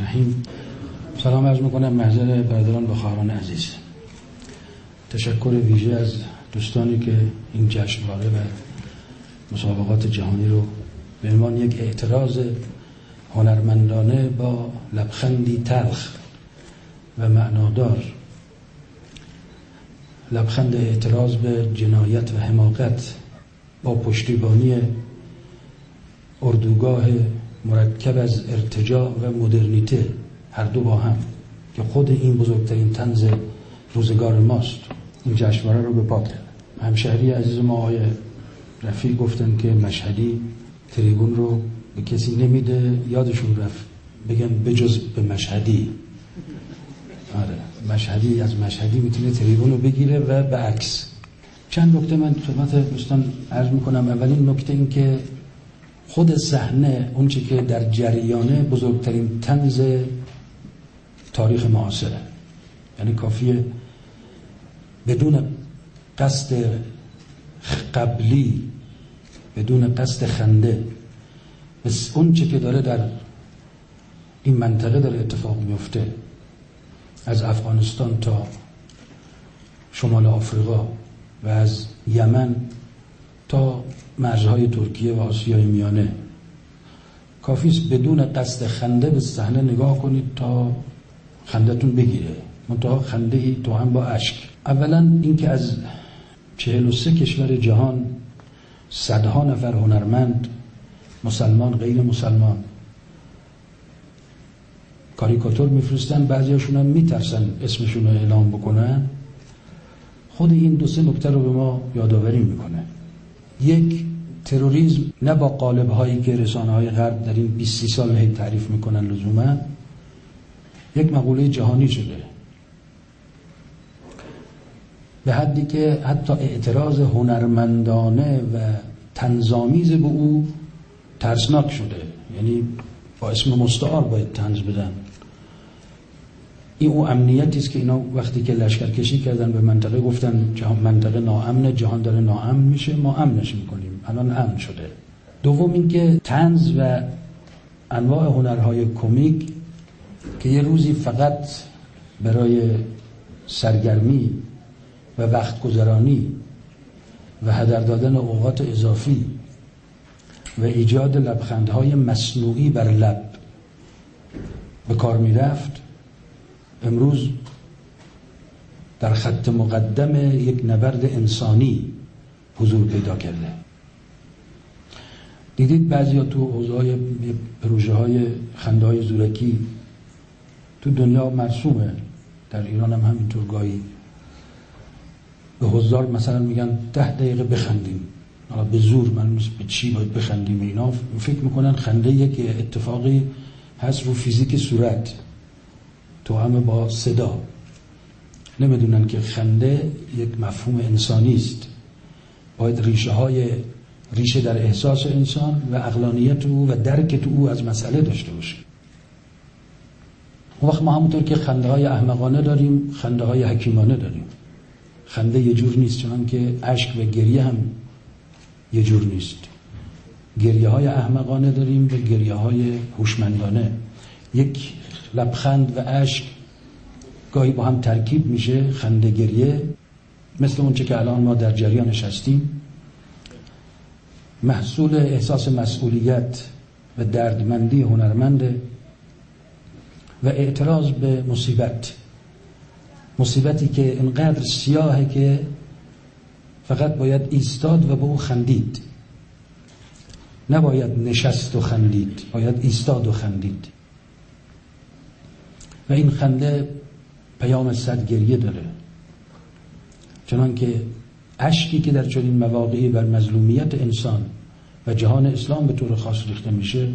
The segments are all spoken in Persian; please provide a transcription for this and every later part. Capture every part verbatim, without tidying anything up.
الرحیم. سلام عرض میکنم محضر برادران و خواهران عزیز. تشکر ویژه از دوستانی که این جشنواره و مسابقات جهانی رو به عنوان یک اعتراض هنرمندانه با لبخندی تلخ و معنادار، لبخند اعتراض به جنایت و حماقت با پشتیبانی اردوگاه مرکب از ارتجاع و مدرنیته، هر دو با هم، که خود این بزرگترین طنز روزگار ماست، این جشنواره رو به پا کرد. همشهری عزیز ما آقای رفیع گفتن که مشهدی تریبون رو به کسی نمیده، یادشون رفت بگن بجز به مشهدی. آره، مشهدی از مشهدی میتونه تریبون رو بگیره و به عکس. چند نکته من خدمت دوستان عرض میکنم. اولین نکته این که خود صحنه، اون چه که در جریانه، بزرگترین طنز تاریخ معاصره. یعنی کافیه بدون قصد قبلی، بدون قصد خنده، بس اون چه که داره در این منطقه داره اتفاق میفته، از افغانستان تا شمال آفریقا و از یمن تا مرزهای ترکیه و آسیای میانه، کافیست بدون قصد خنده به صحنه نگاه کنید تا خندتون بگیره. منتها خنده ای تو هم با اشک. اولا اینکه از چهل و سه کشور جهان صدها نفر هنرمند، مسلمان غیر مسلمان، کاریکاتور میفرستن، بعضیاشون هم میترسن اسمشون رو اعلام بکنن. خود این دو سه نکته رو به ما یادآوری میکنه. یک، تروریسم نه با قالب هایی که رسانه های غرب در این بیست سال هی تعریف میکنن لزوما، یک مقوله جهانی شده، به حدی که حتی اعتراض هنرمندانه و طنزآمیز به او ترسناک شده. یعنی با اسم مستعار باید طنز بدن. این او امنیتی است که اینا وقتی که لشکرکشی کردن به منطقه گفتن جهان منطقه ناامنه، جهان داره ناامن میشه، ما امنش میکنیم، الان امن شده. دوم اینکه طنز و انواع هنرهای کمیک که یه روزی فقط برای سرگرمی و وقت گذرانی و هدر دادن اوقات اضافی و ایجاد لبخندهای مصنوعی بر لب به کار می رفت، امروز در خط مقدم یک نبرد انسانی حضور پیدا کرده. دیدید بعضیا تو حوزه‌های پروژه های خنده های زورکی تو دنیا مرسومه، در ایران هم همینطور، گاهی به حضار مثلا میگن ده دقیقه بخندیم، حالا به زور، من به چی باید بخندیم، اینا فکر میکنن خنده یک اتفاقی هست رو فیزیک صورت، تو همه با صدا. نمیدونن که خنده یک مفهوم انسانی است، باید ریشه های ریشه در احساس انسان و عقلانیت او و درک او از مسئله داشته باشه. اون وقت ما همونطور که خنده های احمقانه داریم، خنده های حکیمانه داریم. خنده یه جور نیست، چون که اشک و گریه هم یه جور نیست. گریه های احمقانه داریم و گریه های هوشمندانه. یک لبخند و اشک گاهی با هم ترکیب میشه، خنده گریه، مثل اون چه که الان ما در جریانش هستیم، محصول احساس مسئولیت و دردمندی هنرمنده و اعتراض به مصیبت، مصیبتی که انقدر سیاهه که فقط باید ایستاد و به او خندید، نباید نشست و خندید، باید ایستاد و خندید. و این خنده پیام صد گریه داره، چنان که اشکی که در چنین مواقعی بر مظلومیت انسان و جهان اسلام به طور خاص ریخته میشه،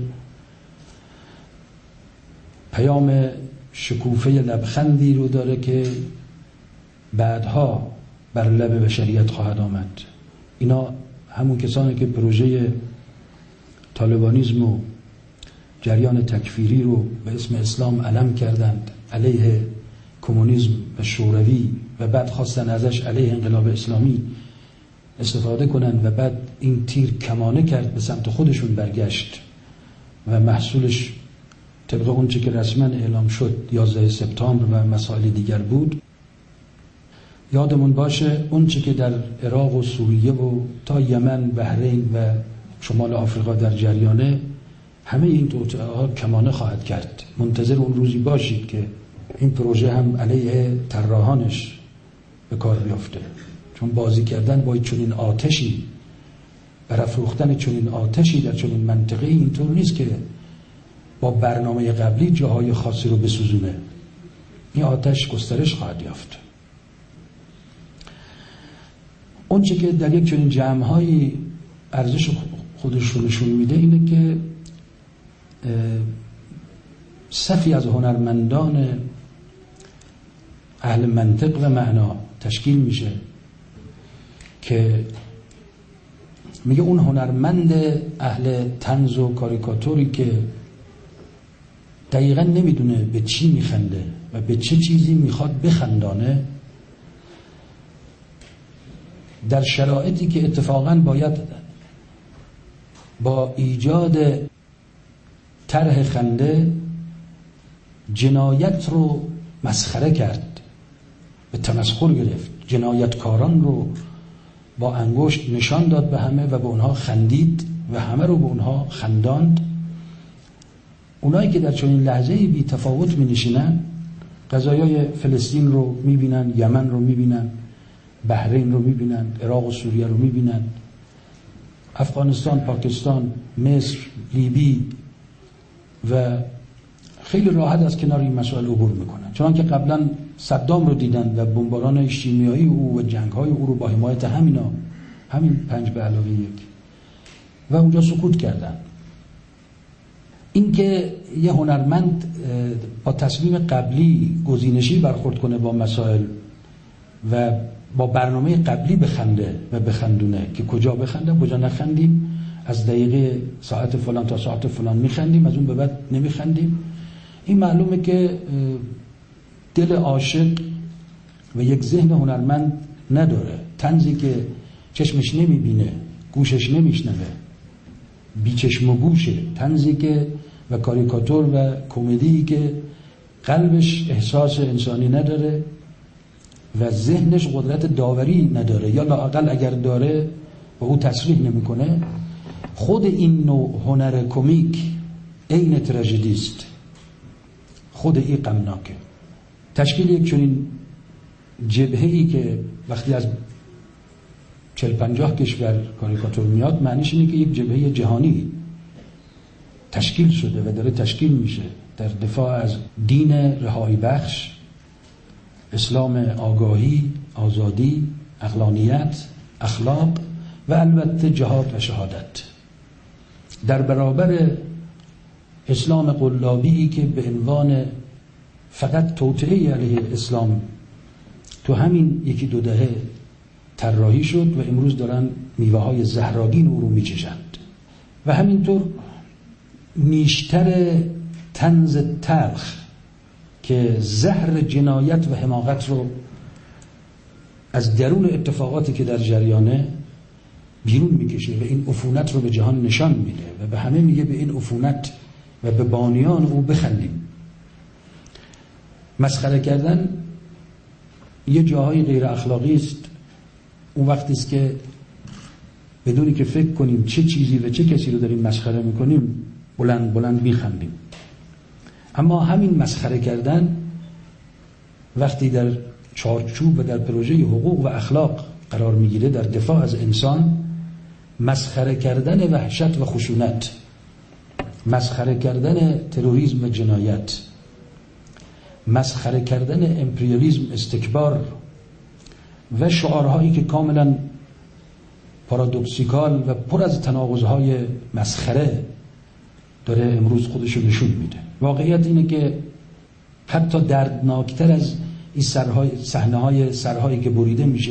پیام شکوفه لبخندی رو داره که بعدها بر لب بشریت خواهد آمد. اینا همون کسانی که پروژه طالبانیسم و جریان تکفیری رو به اسم اسلام علم کردند علیه کمونیسم و شوروی و بعد خواستن ازش علیه انقلاب اسلامی استفاده کنن و بعد این تیر کمانه کرد به سمت خودشون برگشت و محصولش طبق اون چه که رسما اعلام شد یازده سپتامبر و مسائل دیگر بود. یادمون باشه اون چه که در عراق و سوریه و تا یمن، بحرین و شمال آفریقا در جریانه، همه این توطئه ها کمانه خواهد کرد. منتظر اون روزی باشید که این پروژه هم علیه طراحانش به کار بیفته، چون بازی کردن با چنین آتشی، برافروختن چنین آتشی در چنین منطقه اینطور نیست که با برنامه قبلی جاهای خاصی رو بسوزونه. این آتش گسترش خواهد یافت. اون چه که در یک چنین جمع‌های ارزش خودش رو نشون میده اینه که صفی از هنرمندان اهل منطق و معنا تشکیل میشه که میگه اون هنرمند اهل طنز و کاریکاتوری که دقیقا نمیدونه به چی میخنده و به چه چیزی میخواد بخندانه، در شرایطی که اتفاقا باید با ایجاد طرح خنده جنایت رو مسخره کرد، به تمسخر گرفت، جنایتکاران رو با انگشت نشان داد به همه و به اونها خندید و همه رو به اونها خنداند. اونایی که در چنین لحظه‌ای بی تفاوت می نشینن، قضایای فلسطین رو می بینن، یمن رو می بینن، بحرین رو می بینن، عراق و سوریه رو می بینن، افغانستان، پاکستان، مصر، لیبی، و خیلی راحت از کنار این مسائل عبور میکنن. چون که قبلا صدام رو دیدن و بمباران شیمیایی او و جنگ‌های او رو با حمایت همینا، همین پنج به علاوه یک، و اونجا سکوت کردن. این که یه هنرمند با تصمیم قبلی گزینشی برخورد کنه با مسائل و با برنامه قبلی بخنده و بخندونه که کجا بخندم کجا نخندیم، از دقیقه ساعت فلان تا ساعت فلان میخندیم، از اون به بعد نمیخندیم، این معلومه که دل عاشق و یک ذهن هنرمند نداره. طنزی که چشمش نمیبینه، گوشش نمیشنوه، بی چشم و گوشه، طنزی که و کاریکاتور و کمدی که قلبش احساس انسانی نداره و ذهنش قدرت داوری نداره، یا لااقل اگر داره و او تصریح نمیکنه. خود این نوع هنر کمیک عین تراژدی است، خود این غمناکه. تشکیل یک چنین جبهه‌ای که وقتی از چهل پنجاه کشور کاریکاتور میاد، معنیش اینه که یک جبهه جهانی تشکیل شده و داره تشکیل میشه در دفاع از دین رهایی بخش، اسلام آگاهی، آزادی، عقلانیت، اخلاق و البته جهاد و شهادت، در برابر اسلام قلابی که به عنوان فقط توطئه علیه اسلام تو همین یکی دو دهه طراحی شد و امروز دارن میوه های زهرآگین او رو میچشند. و همینطور نیشتر طنز تلخ که زهر جنایت و حماقت رو از درون اتفاقاتی که در جریانه بیرون میکشه و این عفونت رو به جهان نشان میده و به همه میگه به این عفونت و به بانیان او بخندیم. مسخره کردن یه جاهای غیر اخلاقی است. اون وقتی است که بدونی که فکر کنیم چه چیزی و چه کسی رو داریم مسخره میکنیم بلند بلند میخندیم. اما همین مسخره کردن وقتی در چارچوب و در پروژه حقوق و اخلاق قرار میگیره، در دفاع از انسان، مسخره کردن وحشت و خشونت، مسخره کردن تروریسم و جنایت، مسخره کردن امپریالیسم، استکبار و شعارهایی که کاملا پارادوکسیکال و پر از تناقض‌های مسخره داره امروز خودشو نشون میده. واقعیت اینه که حتی دردناکتر از این سرهای صحنه‌های سرهایی که بریده میشه،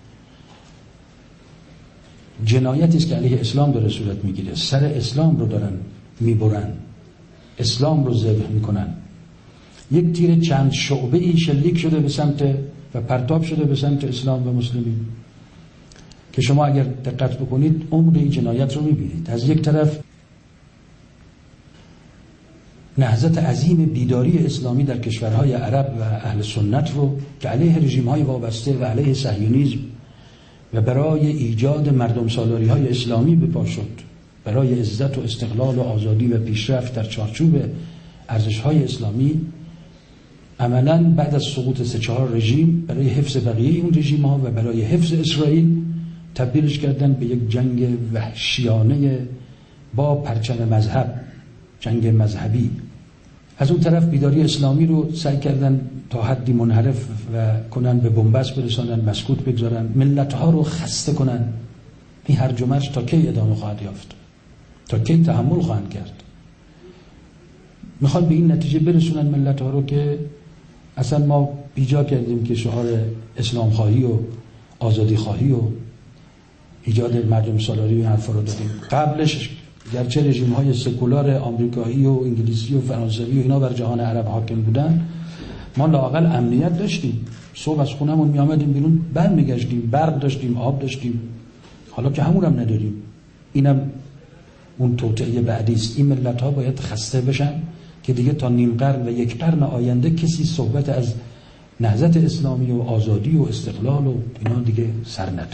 جنایتی است که علیه اسلام داره صورت میگیره. سر اسلام رو دارن میبرن، اسلام رو ذبح میکنن. یک تیر چند شعبه‌ای شلیک شده به سمت و پرتاب شده به سمت اسلام و مسلمین که شما اگر دقت بکنید عمق این جنایت رو میبینید. از یک طرف نهضت عظیم بیداری اسلامی در کشورهای عرب و اهل سنت رو که علیه رژیم‌های وابسته و علیه صهیونیسم و برای ایجاد مردم سالاری‌های اسلامی به پا شد، برای عزت و استقلال و آزادی و پیشرفت در چارچوب ارزش‌های اسلامی، عملاً بعد از سقوط سه چهار رژیم برای حفظ بقیه اون رژیم‌ها و برای حفظ اسرائیل تبدیلش کردن به یک جنگ وحشیانه با پرچم مذهب، جنگ مذهبی. از اون طرف بیداری اسلامی رو سعی کردن تا حدی منحرف و کنن، به بنبست برسانن، مسکوت بگذارن، ملت‌ها رو خسته کنن. این هرج و مرج تا کی ادامه خواهد یافت؟ تا کی تحمل خواهند کرد؟ میخوان به این نتیجه برسونن ملت‌ها رو که اصلا ما بیجا کردیم که شعار اسلام خواهی و آزادی خواهی و ایجاد مردم سالاری و حرفا رو دادیم. قبلش گرچه رژیم‌های سکولار آمریکایی و انگلیسی و فرانسوی و اینا بر جهان عرب حاکم بودن، ما لااقل امنیت داشتیم. صبح از خونمون می آمدیم بیرون، برمیگشتیم، برق داشتیم، آب داشتیم. حالا که همون هم نداریم. اینم اون توطئه بعدی است. این ملت‌ها باید خسته بشن که دیگه تا نیم قرن و یک قرن آینده کسی صحبت از نهضت اسلامی و آزادی و استقلال و اینا دیگه سر نده.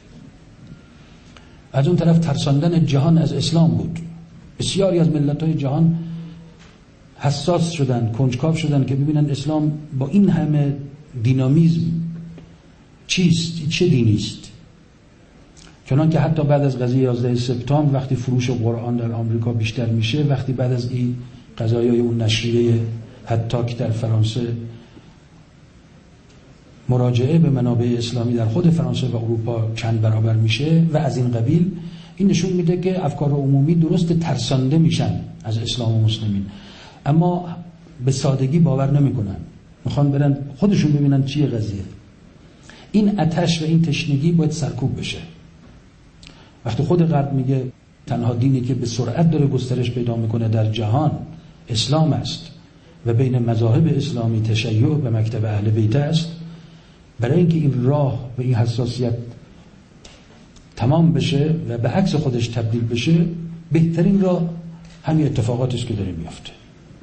از اون طرف ترساندن جهان از اسلام بود. بسیاری از ملت‌های جهان حساس شدن، کنجکاو شدن که ببینن اسلام با این همه دینامیزم چیست، چه دینی است. چنان که حتی بعد از قضیه یازده سپتامبر وقتی فروش قرآن در آمریکا بیشتر میشه، وقتی بعد از این قضایای اون نشریه هتاک در فرانسه مراجعه به منابع اسلامی در خود فرانسه و اروپا چند برابر میشه و از این قبیل، این نشون میده که افکار عمومی درست ترسانده میشن از اسلام و مسلمین، اما به سادگی باور نمیکنن. میخوان برن خودشون ببینن چیه قضیه. این آتش و این تشنگی باید سرکوب بشه. وقتی خود غرب میگه تنها دینی که به سرعت داره گسترش پیدا میکنه در جهان اسلام است و بین مذاهب اسلامی تشیع و مکتب اهل بیت است، برای اینکه این راه و این حساسیت تمام بشه و به عکس خودش تبدیل بشه، بهترین راه همین اتفاقاتی است که داره میفته.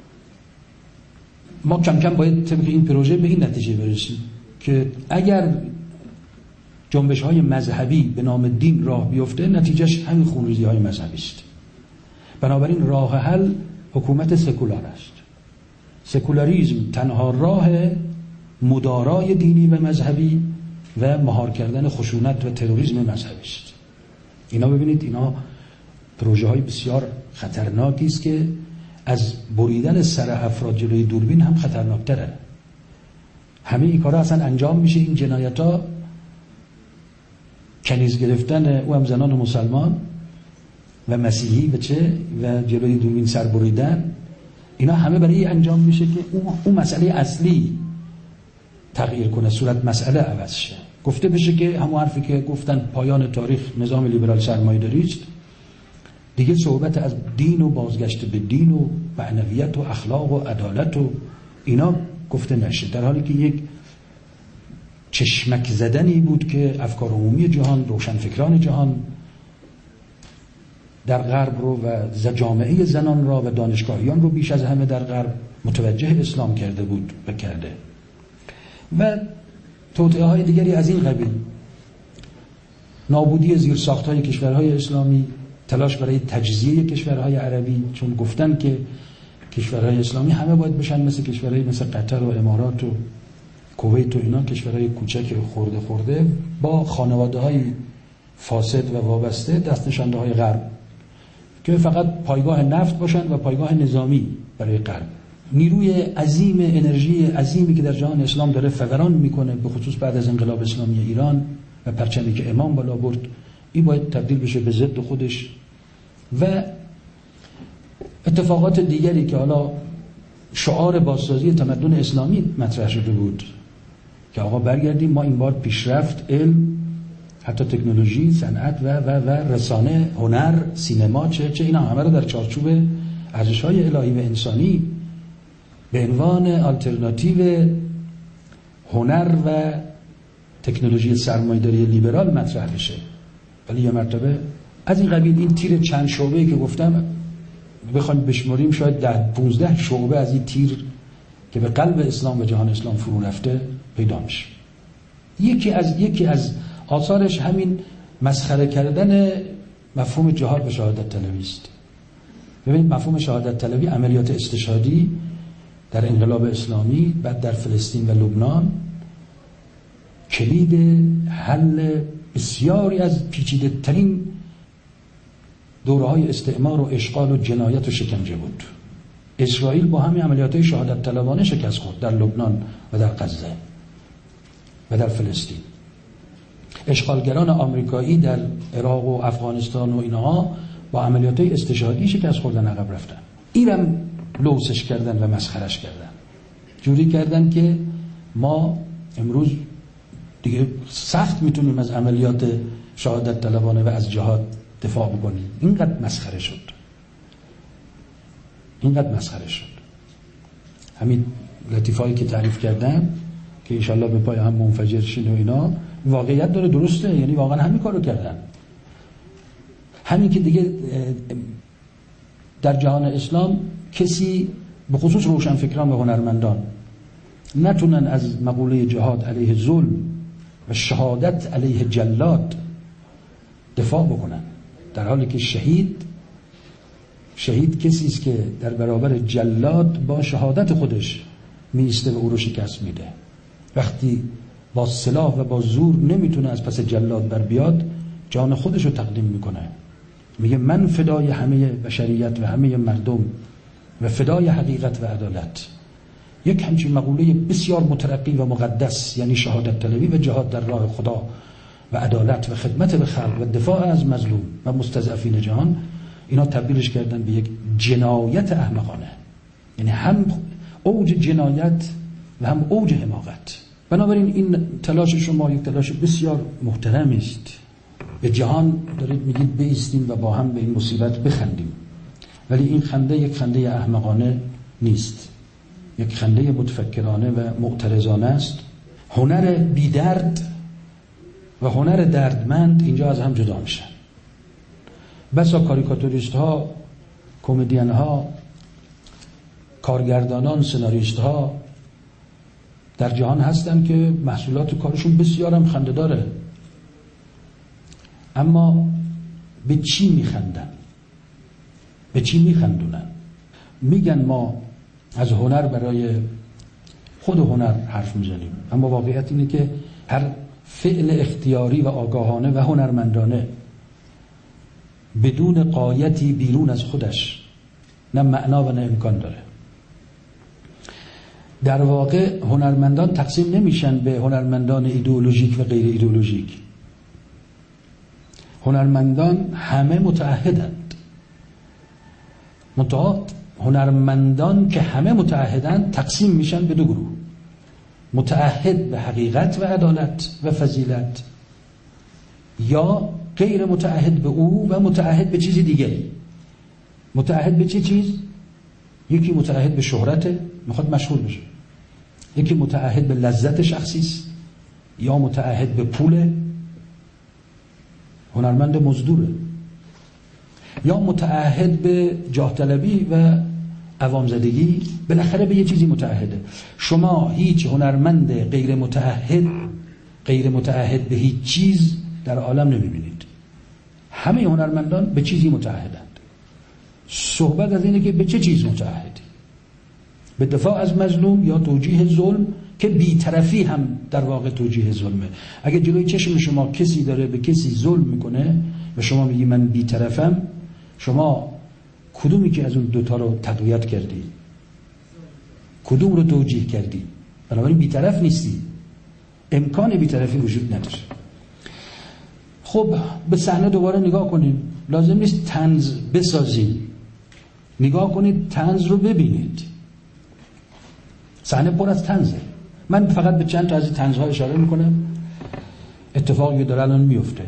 ما کم کم باید طبق این پروژه به این نتیجه برسیم که اگر جنبش های مذهبی به نام دین راه بیفته، نتیجهش همین خونریزی های مذهبی است. بنابراین راه حل حکومت سکولار است. سکولاریسم تنها راه مدارای دینی و مذهبی و مهار کردن خشونت و تروریسم مذهبی است. اینا ببینید، اینا پروژه های بسیار خطرناکی است که از بریدن سر افراد جلوی دوربین هم خطرناکتره. همه این کارا اصلا انجام میشه، این جنایت ها، کنیز گرفتن او هم زنان مسلمان و مسیحی و چه و جلوی دوربین سر بریدن، اینا همه برای انجام میشه که اون مسئله اصلی تغییر کنه، صورت مسئله عوض شه. گفته بشه که همون حرفی که گفتن پایان تاریخ نظام لیبرال سرمایه‌داری است، دیگه صحبت از دین و بازگشت به دین و معنویت و اخلاق و عدالت و اینا گفته نشه، در حالی که یک چشمک زدنی بود که افکار عمومی جهان، روشنفکران جهان در غرب رو و جامعه زنان را و دانشگاهیان رو بیش از همه در غرب متوجه اسلام کرده بود و کرده. و توطئه های دیگری از این قبیل، نابودی زیرساخت‌های کشورهای اسلامی، تلاش برای تجزیه کشورهای عربی، چون گفتن که کشورهای اسلامی همه باید بشن مثل کشورهای مثل قطر و امارات و کویت و اینا، کشورهای کوچک خورده خورده با خانواده‌های فاسد و وابسته، دست نشانده های غرب که فقط پایگاه نفت باشن و پایگاه نظامی برای غرب. نیروی عظیم، انرژی عظیمی که در جهان اسلام داره فوران میکنه، به خصوص بعد از انقلاب اسلامی ایران و پرچمی که امام بالا برد، این باید تبدیل بشه به ضد خودش. و اتفاقات دیگری که حالا شعار بازسازی تمدن اسلامی مطرح شده بود که آقا برگردیم، ما این بار پیشرفت، علم، حتی تکنولوژی، صنعت و و و رسانه، هنر، سینما، چه چه اینا همه رو در چارچوب ارزش‌های الهی و انسانی به عنوان آلترناتیو هنر و تکنولوژی سرمایه‌داری لیبرال مطرح بشه. ولی یه مرتبه از این قبیل این تیر چند شعبه‌ای که گفتم بخوایم بشماریم شاید ده پونزده شعبه از این تیر که به قلب اسلام و جهان اسلام فرو رفته پیدا میشه. یکی از یکی از آثارش همین مسخره کردن مفهوم جهاد و شهادت طلبی است. ببینید مفهوم شهادت طلبی، عملیات استشهادی در انقلاب اسلامی، بعد در فلسطین و لبنان، کلید حل بسیاری از پیچیده ترین دوره‌های استعمار و اشغال و جنایت و شکنجه بود. اسرائیل با همین عملیات شهادت طلبانه شکست خورد در لبنان و در غزه و در فلسطین. اشغالگران آمریکایی در عراق و افغانستان و اینها با عملیات استشهادی شکست خوردن، عقب رفتن. اینم لوسش کردن و مسخرش کردن، جوری کردن که ما امروز دیگه سخت میتونیم از عملیات شهادت طلبانه و از جهاد دفاع بکنیم. اینقدر مسخره شد، اینقدر مسخره شد. همین لطیفایی که تعریف کردم که انشالله به پای هم منفجر شین و اینا، واقعیت داره، درسته، یعنی واقعا همین کارو کردن. همین که دیگه در جهان اسلام کسی به خصوص روشنفکران و هنرمندان نتونن از مقوله جهاد علیه ظلم و شهادت علیه جلاد دفاع بکنن، در حالی که شهید شهید کسی است که در برابر جلاد با شهادت خودش میسته و او رو شکست میده. وقتی با سلاح و با زور نمیتونه از پس جلاد بر بیاد، جان خودش رو تقدیم میکنه، میگه من فدای همه بشریت و همه مردم و فدای حقیقت و عدالت. یک همچین مقوله بسیار مترقی و مقدس، یعنی شهادت طلبی و جهاد در راه خدا و عدالت و خدمت به خلق و دفاع از مظلوم و مستضعفین جهان، اینا تبدیلش کردن به یک جنایت احمقانه، یعنی هم اوج جنایت و هم اوج حماقت. بنابراین این تلاش شما یک تلاش بسیار محترمی است. به جهان دارید میگید بایستیم و با هم به این مصیبت بخندیم، ولی این خنده یک خنده احمقانه نیست، یک خنده متفکرانه و معترضانه است. هنر بی‌درد و هنر دردمند اینجا از هم جدا میشن. بسا کاریکاتوریست ها، کمدین ها، کارگردانان، سناریست ها در جهان هستن که محصولات کارشون بسیار هم خنده داره، اما به چی میخندن؟ به چی میخندونن؟ میگن ما از هنر برای خود هنر حرف میزنیم، اما واقعیت اینه که هر فعل اختیاری و آگاهانه و هنرمندانه بدون غایتی بیرون از خودش نه معنا و نه امکان داره. در واقع هنرمندان تقسیم نمیشن به هنرمندان ایدئولوژیک و غیر ایدئولوژیک. هنرمندان همه متعهدند، منتها هنرمندان که همه متعهدند تقسیم میشن به دو گروه: متعهد به حقیقت و عدالت و فضیلت، یا غیر متعهد به او و متعهد به چیزی دیگه. متعهد به چه چیز؟ یکی متعهد به شهرته، میخواد مشهور بشه. یکی متعهد به لذت شخصی است، یا متعهد به پول، هنرمند مزدوره، یا متعهد به جاه طلبی و عوام زدگی، بالاخره به یه چیزی متعهده. شما هیچ هنرمند غیر متعهد غیر متعهد به هیچ چیز در عالم نمیبینید. همه هنرمندان به چیزی متعهدند. صحبت از اینه که به چه چیز متعهدی؟ به دفاع از مظلوم یا توجیه ظلم، که بی‌طرفی هم در واقع توجیه ظلمه. اگه جلوی چشم شما کسی داره به کسی ظلم میکنه و شما میگی من بی‌طرفم، شما کدومی که از اون دوتا رو تقویت کردی؟ کدوم رو توجیه کردی؟ بنابراین بی‌طرف نیستی، امکان بی‌طرفی وجود نداره. خب به صحنه دوباره نگاه کنیم، لازم نیست طنز بسازیم، نگاه کنید، طنز رو ببینید. صحنه پر از طنزه. من فقط به چند تا از این طنزها اشاره میکنم، اتفاقی داره الان میفته.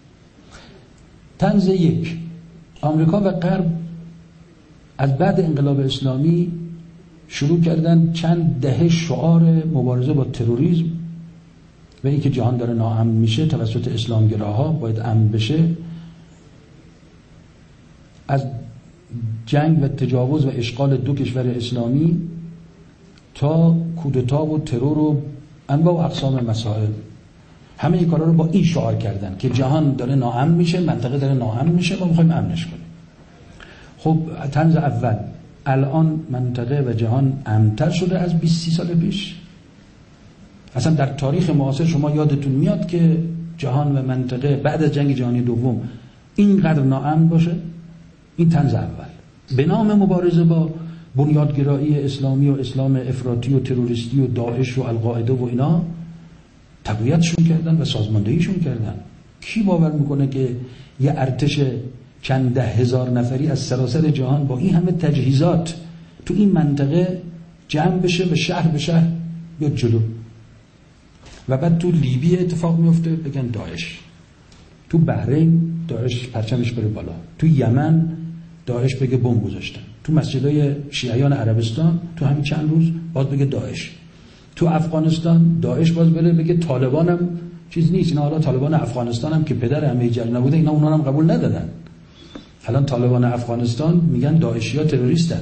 طنز یک: آمریکا و غرب از بعد انقلاب اسلامی شروع کردن چند دهه شعار مبارزه با تروریسم و اینکه جهان داره ناامن میشه توسط اسلامگراها، باید امن بشه، از جنگ و تجاوز و اشغال دو کشور اسلامی تا کودتا و ترور و انواع و اقسام مسائل، همه این کارا رو با این شعار کردن که جهان داره ناامن میشه، منطقه داره ناامن میشه، ما میخوایم امنش کنیم. خب طنز اول، الان منطقه و جهان امن‌تر شده از بیست سال پیش؟ اصلا در تاریخ معاصر شما یادتون میاد که جهان و منطقه بعد از جنگ جهانی دوم اینقدر ناامن باشه؟ این طنز اول. به نام مبارزه با بنیادگرایی اسلامی و اسلام افراطی و تروریستی و داعش و القاعده و اینا تقویتشون کردن و سازماندهیشون کردن. کی باور میکنه که یه ارتش چند ده هزار نفری از سراسر جهان با این همه تجهیزات تو این منطقه جمع بشه و شهر به شهر بیاد جلو؟ و بعد تو لیبی اتفاق میفته بگن داعش، تو بحرین داعش پرچمش بره بالا، تو یمن داعش بگه بمب گذاشتن، تو مسجدهای شیعیان عربستان تو همین چند روز باز بگه داعش، تو افغانستان داعش باز بره بگه طالبانم چیز نیست. اینا حالا طالبان افغانستان هم که پدر همه جریان نبوده، اینا اونا هم قبول ندادن. الان طالبان افغانستان میگن داعشی‌ها تروریستن.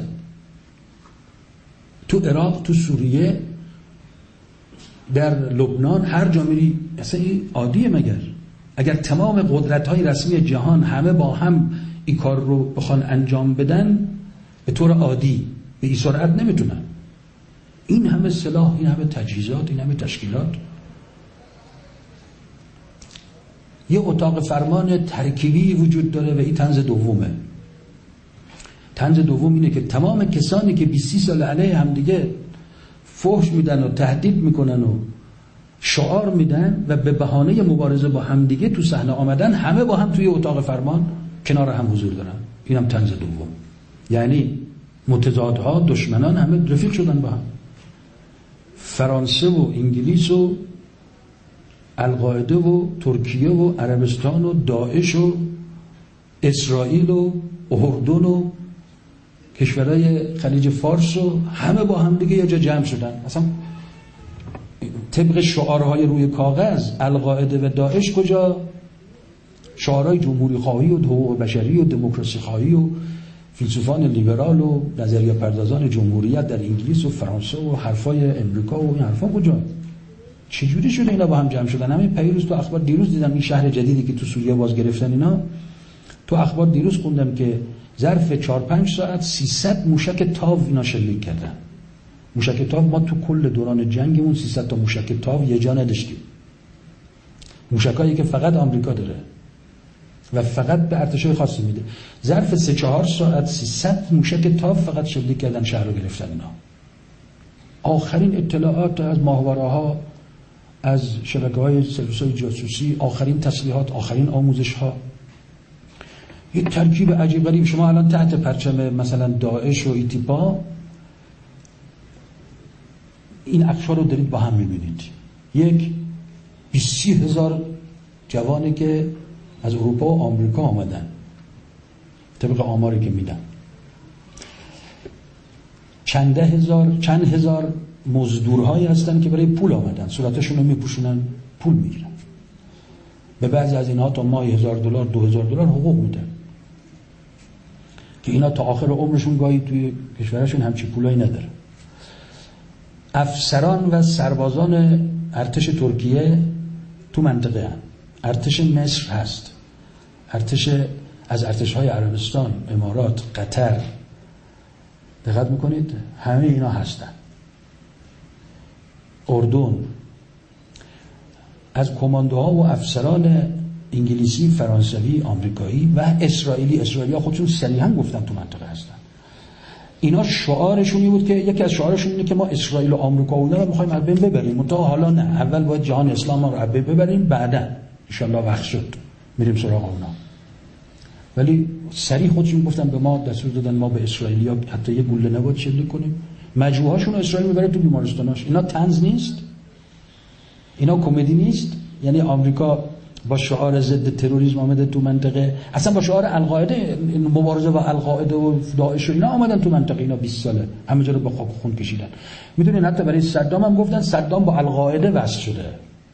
تو عراق، تو سوریه، در لبنان، هر جا میری اصلا این عادیه مگر؟ اگر تمام قدرت‌های رسمی جهان همه با هم این کار رو بخوان انجام بدن به طور عادی به این سرعت نمیتونن. این همه سلاح، این همه تجهیزات، این همه تشکیلات. یه اتاق فرمان ترکیبی وجود داره و این طنز دومه. طنز دوم اینه که تمام کسانی که بیست سال علیه همدیگه فحش میدن و تهدید میکنن و شعار میدن و به بهانه مبارزه با همدیگه تو صحنه آمدن، همه با هم توی اتاق فرمان کنار هم حضور دارن. اینم طنز دوم. یعنی متضادها، دشمنان همه رفیق شدن با هم. فرانسه و انگلیس و القاعده و ترکیه و عربستان و داعش و اسرائیل و اردن و کشورهای خلیج فارس و همه با هم دیگه یه جا جمع شدن. اصلا طبق شعارهای روی کاغذ القاعده و داعش کجا؟ شعارهای جمهوری خواهی و حقوق بشری و دموکراسی خواهی و فیلسوفان لیبرال و نظریه پردازان جمهوریت در انگلیس و فرانسه و حرفای امریکا و این حرفا کجا؟ چجوری شده اینا با هم جمع شدن؟ همین پیروز تو اخبار دیروز دیدم این شهر جدیدی که تو سوریه باز گرفتن اینا، تو اخبار دیروز خوندم که ظرف چهار پنج ساعت سیصد موشک تاو اینا شلیک کردن. موشک تاو ما تو کل دوران جنگمون سیصد تا موشک تاو یه جا نداشتیم. موشکایی که فقط آمریکا داره و فقط به ارتشای خاصی میده. ظرف سه چهار ساعت سیصد موشک تاو فقط شلیک کردن، شهر رو گرفتن اینا. آخرین اطلاعات از ماهواره‌ها، از شبکه‌های سرویس‌های جاسوسی، آخرین تسلیحات، آخرین آموزش‌ها، یه ترکیب عجیب غریب. شما الان تحت پرچم مثلا داعش و ایتیپا این افکار رو دارید با هم می‌بینید. یک بیست هزار جوانی که از اروپا و آمریکا آمدن طبق آماری که میدن، چند هزار چند هزار مزدورهایی هستن که برای پول آمدن، صورتشون رو میپوشونن، پول میگیرن. به بعضی از اینها تا ماه هزار دلار دو هزار دلار حقوق میدن که اینا تا آخر عمرشون گاهی توی کشورشون همچین پولایی نداره. افسران و سربازان ارتش ترکیه تو منطقه هست، ارتش مصر هست، ارتش از ارتش‌های عربستان، امارات، قطر، دقت میکنید همه اینا هستن. اردن، از کماندوها و افسران انگلیسی، فرانسوی، آمریکایی و اسرائیلی. اسرائیلی‌ها خودشون صریحاً گفتن تو منطقه هستن. اینا شعارشونی بود که یکی از شعارشون اینه که ما اسرائیل و آمریکا و اینا رو می‌خوایم از بین ببریم. منتها حالا نه، اول باید جهان اسلام رو از بین ببریم، بعداً ان شاءالله وقت شد میریم سراغ اونا. ولی صریح خودشون گفتن به ما دستور دادن ما به اسرائیلیا حتی یه گوله نباید شلیک کنیم. مجموعه‌شون اسرائیل میبره تو بیمارستاناش. اینا طنز نیست؟ اینا کمدی نیست؟ یعنی آمریکا با شعار ضد تروریسم آمده تو منطقه، اصلا با شعار القاعده، مبارزه با القاعده و داعش و اینا آمدن تو منطقه. اینا بیست ساله همه جا رو با خاک و خون کشیدن. میدونین حتی برای صدام هم گفتن صدام با القاعده وصل شده.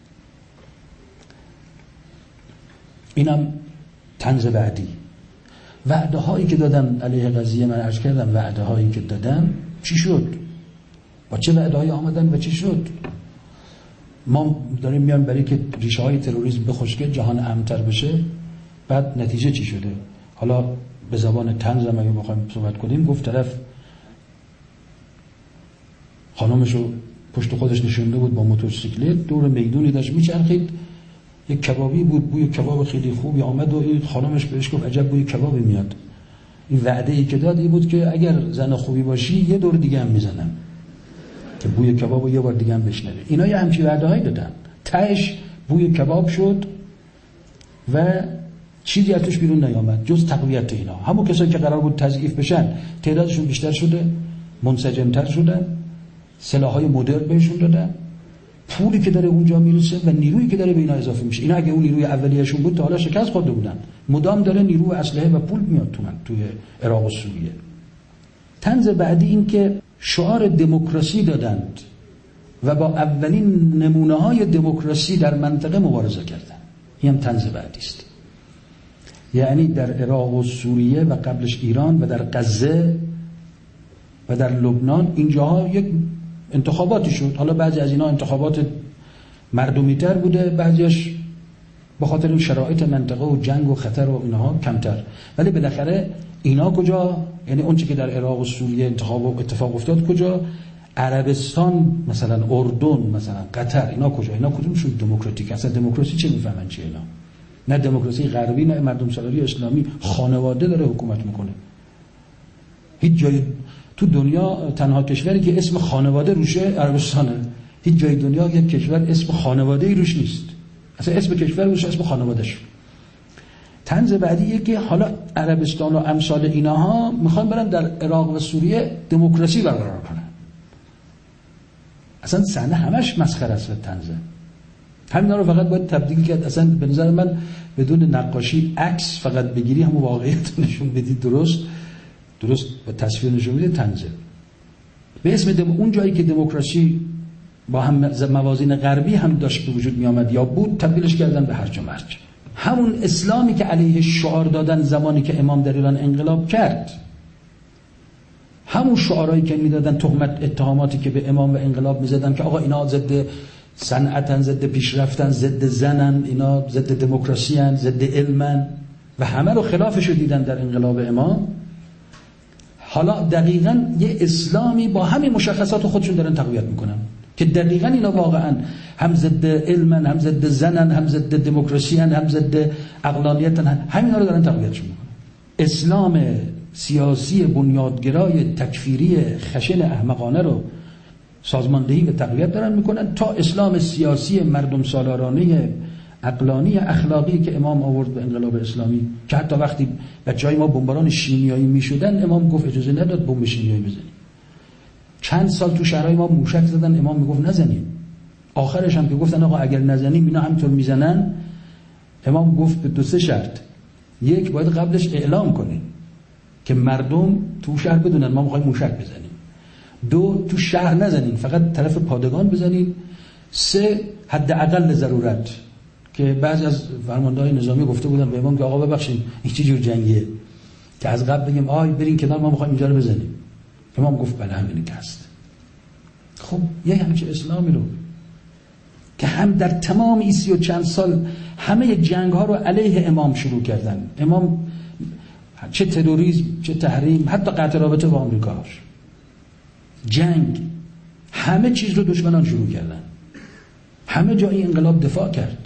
اینم طنز بعدی. وعده هایی که دادن علیه قضیه، من عرض کردم وعده هایی که دادن چی شد؟ با چه وعده هایی آمدن و چی شد؟ ما داریم میان برای که ریشه های تروریسم بخشکه، جهان امن‌تر بشه، بعد نتیجه چی شده؟ حالا به زبان طنز هم اگه بخوایم صحبت کنیم، گفت طرف خانمشو پشت خودش نشونده بود با موتورسیکلت، دور میدونی داشت میچرخید، یک کبابی بود، بوی کباب خیلی خوبی آمد و این خانمش بهش گفت عجب بوی کبابی میاد. این وعده ای که داد این بود که اگر زن خوبی باشی یه دور دیگه هم میزنم که بوی کبابو یه بار دیگه هم بشنوه. اینا یه همچین وعده‌ای دادن، تهش بوی کباب شد و چیزی ازش بیرون نیامد جز تقویت اینا. همون کسایی که قرار بود تضعیف بشن تعدادشون بیشتر شده، منسجم‌تر شدن، سلاح‌های مدرن بهشون دادن، پولی که داره اونجا میرسه و نیرویی که داره به اینا اضافه میشه. اینا اگه اون نیروی اولیه‌شون بود تا حالا شکست خورده بودن. مدام داره نیرو و اسلحه و پول میاد تو من توی عراق و سوریه. طنز بعدی این که شعار دموکراسی دادند و با اولین نمونه‌های دموکراسی در منطقه مبارزه کردند. این هم طنز بعدی است. یعنی در عراق و سوریه و قبلش ایران و در غزه و در لبنان اینجاها یک انتخاباتی شد. حالا بعضی از اینا انتخابات مردمی تر بوده، بعضیش به خاطر این شرایط منطقه و جنگ و خطر و اینها کمتر. ولی بالاخره اینا کجا، یعنی اون چی که در عراق و سوریه انتخاب و اتفاق افتاد کجا؟ عربستان مثلا، اردن مثلا، قطر، اینا کجا؟ اینا کدومشون دموکراتیک؟ اصلا دموکراسی چه میفهمن چی اینا؟ نه دموکراسی غربی نه مردم سالاری اسلامی، خانواده داره حکومت میکنه. هیچ جای تو دنیا تنها کشوری که اسم خانواده روشه عربستانه. هیچ جای دنیا یک کشور اسم خانواده‌ای روش نیست. اصلا اسم کشور روش اسم خانواده‌اش. طنز بعدیه که حالا عربستان و امثال ایناها میخوان برن در عراق و سوریه دموکراسی برقرار کنن. اصلا صحنه همش مسخره است و طنزه. همینا رو فقط باید تبدیل کرد. اصلا به نظر من بدون نقاشی عکس فقط بگیری همون واقعیت نشون بدی، درست درست و تصویر نشون بدی، طنزه. به اسم دم... اون جایی که دموکراسی با هم موازین غربی هم داشت به وجود می آمد یا بود، تبدیلش کردن به هرج و مرج. همون اسلامی که علیه شعار دادن زمانی که امام در ایران انقلاب کرد، همون شعارهایی که میدادن، تهمت اتهاماتی که به امام و انقلاب میزدن که آقا اینا ضد صنعتن، ضد پیشرفتن، ضد زنن، اینا ضد دموکراسی ان، ضد علمن و همه رو خلافش رو دیدن در انقلاب امام. حالا دقیقاً یه اسلامی با همین مشخصات خودشون دارن تقویت میکنن که دقیقاً اینا واقعاً هم ضد علمن، هم ضد زنن، هم ضد دموکراسی ان، هم ضد عقلانیتن، همینا رو دارن تقویتش میکنن. اسلام سیاسی بنیادگرای تکفیری خشن احمقانه رو سازماندهی و تقویت دارن میکنن تا اسلام سیاسی مردم سالارانه عقلانی اخلاقی که امام آورد به انقلاب اسلامی، که حتی وقتی بچهای ما بمباران شیمیایی میشدن امام گفت اجازه نداد بمب شیمیایی بزنیم. چند سال تو شهرهای ما موشک زدن، امام میگفت نزنیم. آخرش هم که گفتن آقا اگر نزنیم اینا همینطور میزنن، امام گفت به دو سه شرط. یک، باید قبلش اعلام کنیم که مردم تو شهر بدونن ما میخوایم موشک بزنیم. دو، تو شهر نزنین، فقط طرف پادگان بزنین. سه، حداقل ضرورت، که بعضی از فرمانده‌های نظامی گفته بودن به امام که آقا ببخشید این چه جور جنگیه که از قبل بگیم آی برین کنار ما میخوایم اینجا رو بزنیم. امام گفت بله همین که هست. خب یه همچین اسلامی رو که هم در تمام این سی و چند سال همه جنگ ها رو علیه امام شروع کردن، امام چه تروریسم، چه تحریم، حتی قطع رابطه با آمریکاش، جنگ، همه چیز رو دشمنان شروع کردن. همه جا این انقلاب دفاع کرد،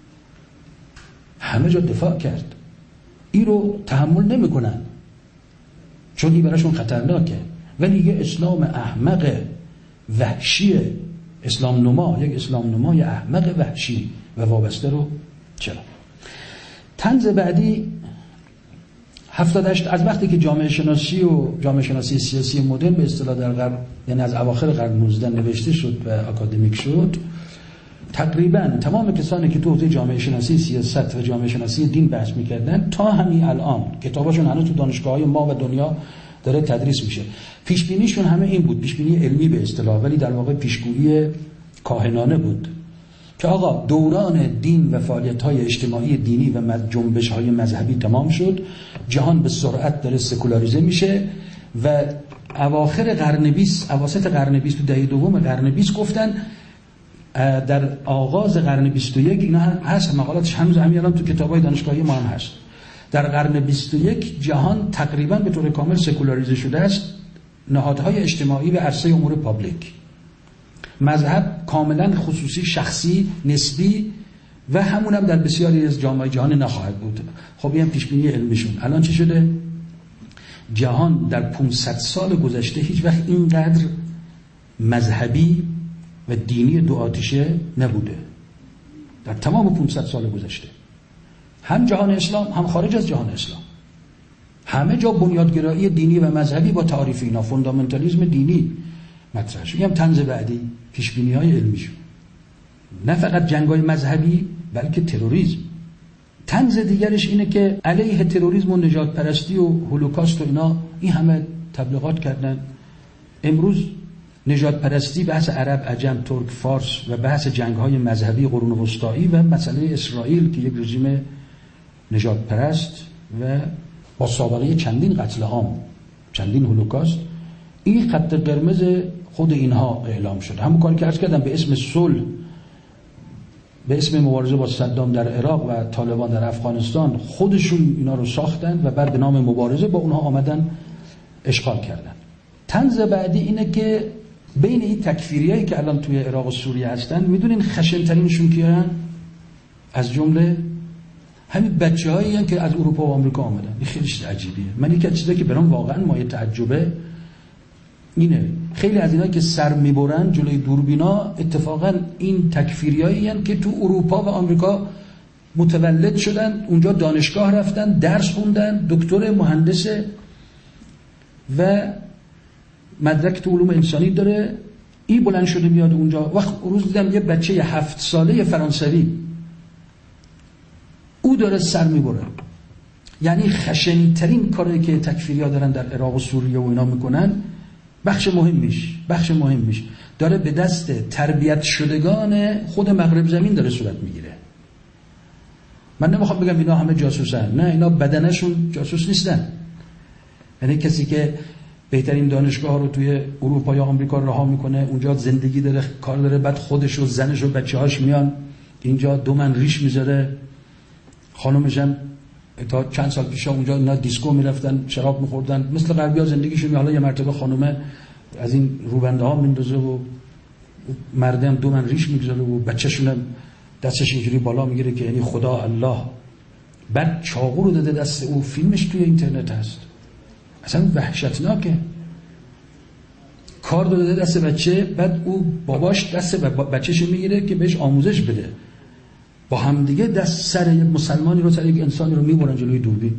همه جا دفاع کرد. این رو تحمل نمی کنن چون این براشون خطرناکه. ولی یه اسلام احمق وحشی، اسلام نما، یک اسلام نمای احمق وحشی و وابسته رو چرا؟ طنز بعدی هفتاد هشت از وقتی که جامعه شناسی و جامعه شناسی سیاسی مدرن به اصطلاح در غرب، یعنی از اواخر قرن نوزدهم نوشته شد و اکادمیک شد، تقریبا تمام کسانی که تو حوزه جامعه شناسی سیاست و جامعه شناسی دین بحث میکردن تا همین الان کتاباشون هنوز تو دانشگاه‌های ما و دنیا داره تدریس میشه. پیشبینیشون همه این بود، پیشبینی علمی به اصطلاح، ولی در واقع پیشگویی کاهنانه بود که آقا دوران دین و فعالیت‌های اجتماعی دینی و جنبش‌های مذهبی تمام شد، جهان به سرعت داره سکولاریزه میشه و اواخر قرن بیست، اواسط قرن بیست و دهه دوم قرن بیست گفتن در آغاز قرن بیست و یک، اینا هست مقالاتش هنوز همین الان تو کتاب‌های دانشگاهی ما هم هست، در قرن بیست و یک جهان تقریبا به طور کامل سکولاریزه شده است، نهادهای اجتماعی و عرصه امور پابلیک، مذهب کاملا خصوصی، شخصی، نسبی و همون هم در بسیاری از جامعه جهان نخواهد بود. خب این پیش بینی علمیشون. الان چه شده؟ جهان در پانصد سال گذشته هیچ وقت اینقدر مذهبی و دینی دو آتیشه نبوده، در تمام پانصد سال گذشته، هم جهان اسلام هم خارج از جهان اسلام، همه جا بنیادگرایی دینی و مذهبی با تعریف اینا، فوندامنتالیسم دینی مطرح شد. میگم طنز بعدی پیش بینی های علمیشون، نه فقط جنگ های مذهبی بلکه تروریسم. طنز دیگرش اینه که علیه تروریسم و نجات پرستی و هولوکاست و اینا این همه تبلیغات کردن. امروز نجات پرستی، بحث عرب، عجم، ترک، فارس و بحث جنگ های مذهبی قرون وسطایی و مسئله اسرائیل که یک رژیم نجات پرست و با سابقه چندین قتل عام، چندین هولوکاست، این خط قرمز خود اینها اعلام شد. همون کاری که عرض کردم به اسم صلح، به اسم مبارزه با صدام در عراق و طالبان در افغانستان، خودشون اینا رو ساختن و بعد به نام مبارزه با اونها آمدن اشغال کردن. طنز بعدی اینه که بین این تکفیریایی که الان توی عراق و سوریه هستن، میدونین خشن‌ترینشون کیان؟ از جمله همین بچه‌هایی هستن که از اروپا و آمریکا آمدن. این خیلی چیز عجیبیه. من یک چیزی که برام واقعا مایه تعجبه اینه، خیلی از اینا که سر میبرن جلوی دوربینا اتفاقا این تکفیریایی هستن که تو اروپا و آمریکا متولد شدن، اونجا دانشگاه رفتن، درس خوندن، دکتر، مهندس و مدرک تو علوم انسانی داره. این بلند شده میاد اونجا. وقت روز دیدم یه بچه هفت ساله فرانسوی، او داره سر میبره. یعنی خشن‌ترین کاری که تکفیریا دارن در عراق و سوریه و اینا میکنن، بخش مهمیش بخش مهمیش داره به دست تربیت شدگان خود مغرب زمین داره صورت میگیره. من نمیخوام بگم اینا همه جاسوسن، نه، اینا بدنشون جاسوس نیستن. یعنی کسی که بهترین دانشگاه رو توی اروپا یا آمریکا رها میکنه، اونجا زندگی داره، کار داره، بعد خودش و زنش و بچه‌هاش میان اینجا دو من ریش میذاره، خانومش هم تا چند سال پیش اونجا اینا دیسکو میرفتن، شراب میخوردن، مثل غربی‌ها زندگیشون. حالا یه مرتبه خانومه از این روبنده ها میندازه و مردم دو من ریش میگذاره و بچه‌شون هم دستش اینجوری بالا میگیره که یعنی خدا الله. بعد چاقو رو داده دست او، فیلمش توی اینترنت هست، اصلا وحشتناکه. کار داده دست بچه، بعد او باباش دست بچه‌ش میگیره که بهش آموزش بده، با هم دیگه دست سر یک مسلمانی رو، سر یک انسانی رو میبرن جلوی دوربین.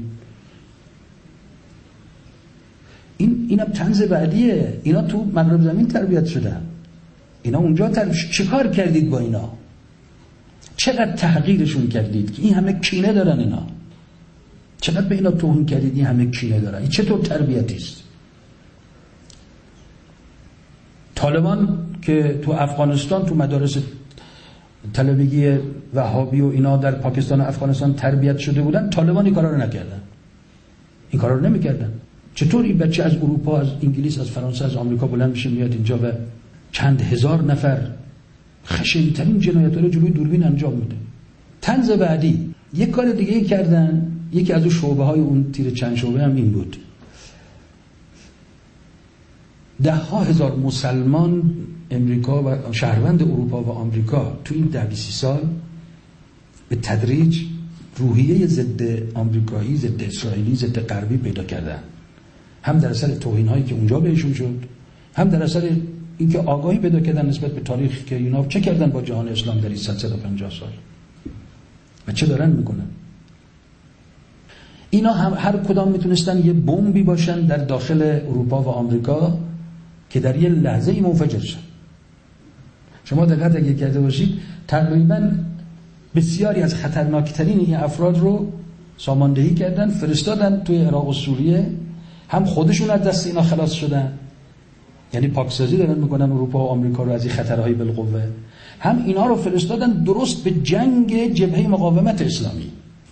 این اینم طنز بعدیه. اینا تو مغرب زمین تربیت شدن، اینا اونجا تربیت. چه کار کردید با اینا؟ چقدر تحقیرشون کردید که این همه کینه دارن اینا؟ چقدر به اینا توهین کردید این همه کینه دارن؟ این چطور تربیتی است؟ طالبان که تو افغانستان تو مدارس طلبگی وهابی و اینا در پاکستان و افغانستان تربیت شده بودن، طالبان این کارا رو نکردن، این کارا رو نمیکردن. چطور این بچه از اروپا، از انگلیس، از فرانسه، از آمریکا بلند میشه میاد اینجا و چند هزار نفر خشن‌ترین جنایت‌ها رو جلوی دوربین انجام میده؟ طنز بعدی یک کار دیگه ای کردن، یکی از اون شعبه‌های اون تیر چند شعبه هم این بود. ده ها هزار مسلمان امریکا و شهروند اروپا و آمریکا تو این ده بیست سال به تدریج روحیه ضد آمریکایی، ضد اسرائیلی، ضد غربی پیدا کردن. هم در اثر توهین‌هایی که اونجا بهشون شد، هم در اثر اینکه آگاهی پیدا کردن نسبت به تاریخی که اینا چه کردن با جهان اسلام در این صد و پنجاه سال و چه دارن میکنن. اینا هم هر کدام میتونستن یه بمبی باشن در داخل اروپا و آمریکا که در یه لحظه ای منفجر شد. شما دقت اگه کرده باشید تقریبا بسیاری از خطرناکترین این افراد رو ساماندهی کردن، فرستادن توی عراق و سوریه. هم خودشون از دست اینا خلاص شدن، یعنی پاکسازی دارن میکنن اروپا و آمریکا رو از این خطرهای بالقوه، هم اینا رو فرستادن درست به جنگ جبهه مقاومت اسلامی،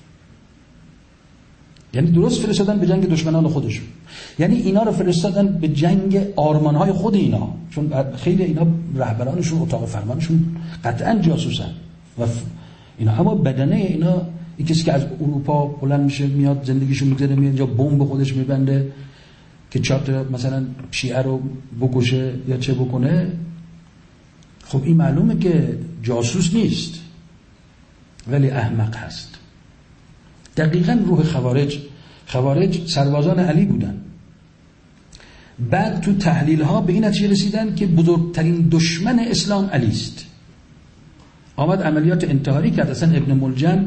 یعنی درست فرستادن به جنگ دشمنان خودشون، یعنی اینا رو فرستادن به جنگ آرمانهای خود اینا، چون خیلی اینا رهبرانشون اتاق فرمانشون قطعا جاسوسن و اینا، اما بدنه اینا این کسی که از اروپا بلند میشه میاد زندگیشو میگذره میاد اینجا بمب خودش میبنده که چاپ مثلا شیعه رو بکشه یا چه بکنه، خب این معلومه که جاسوس نیست ولی احمق هست. دقیقاً روح خوارج خوارج سربازان علی بودن، بعد تو تحلیل ها به این نتیجه رسیدن که بزرگترین دشمن اسلام علی است. آمد عملیات انتحاری کرد. اصلا ابن ملجم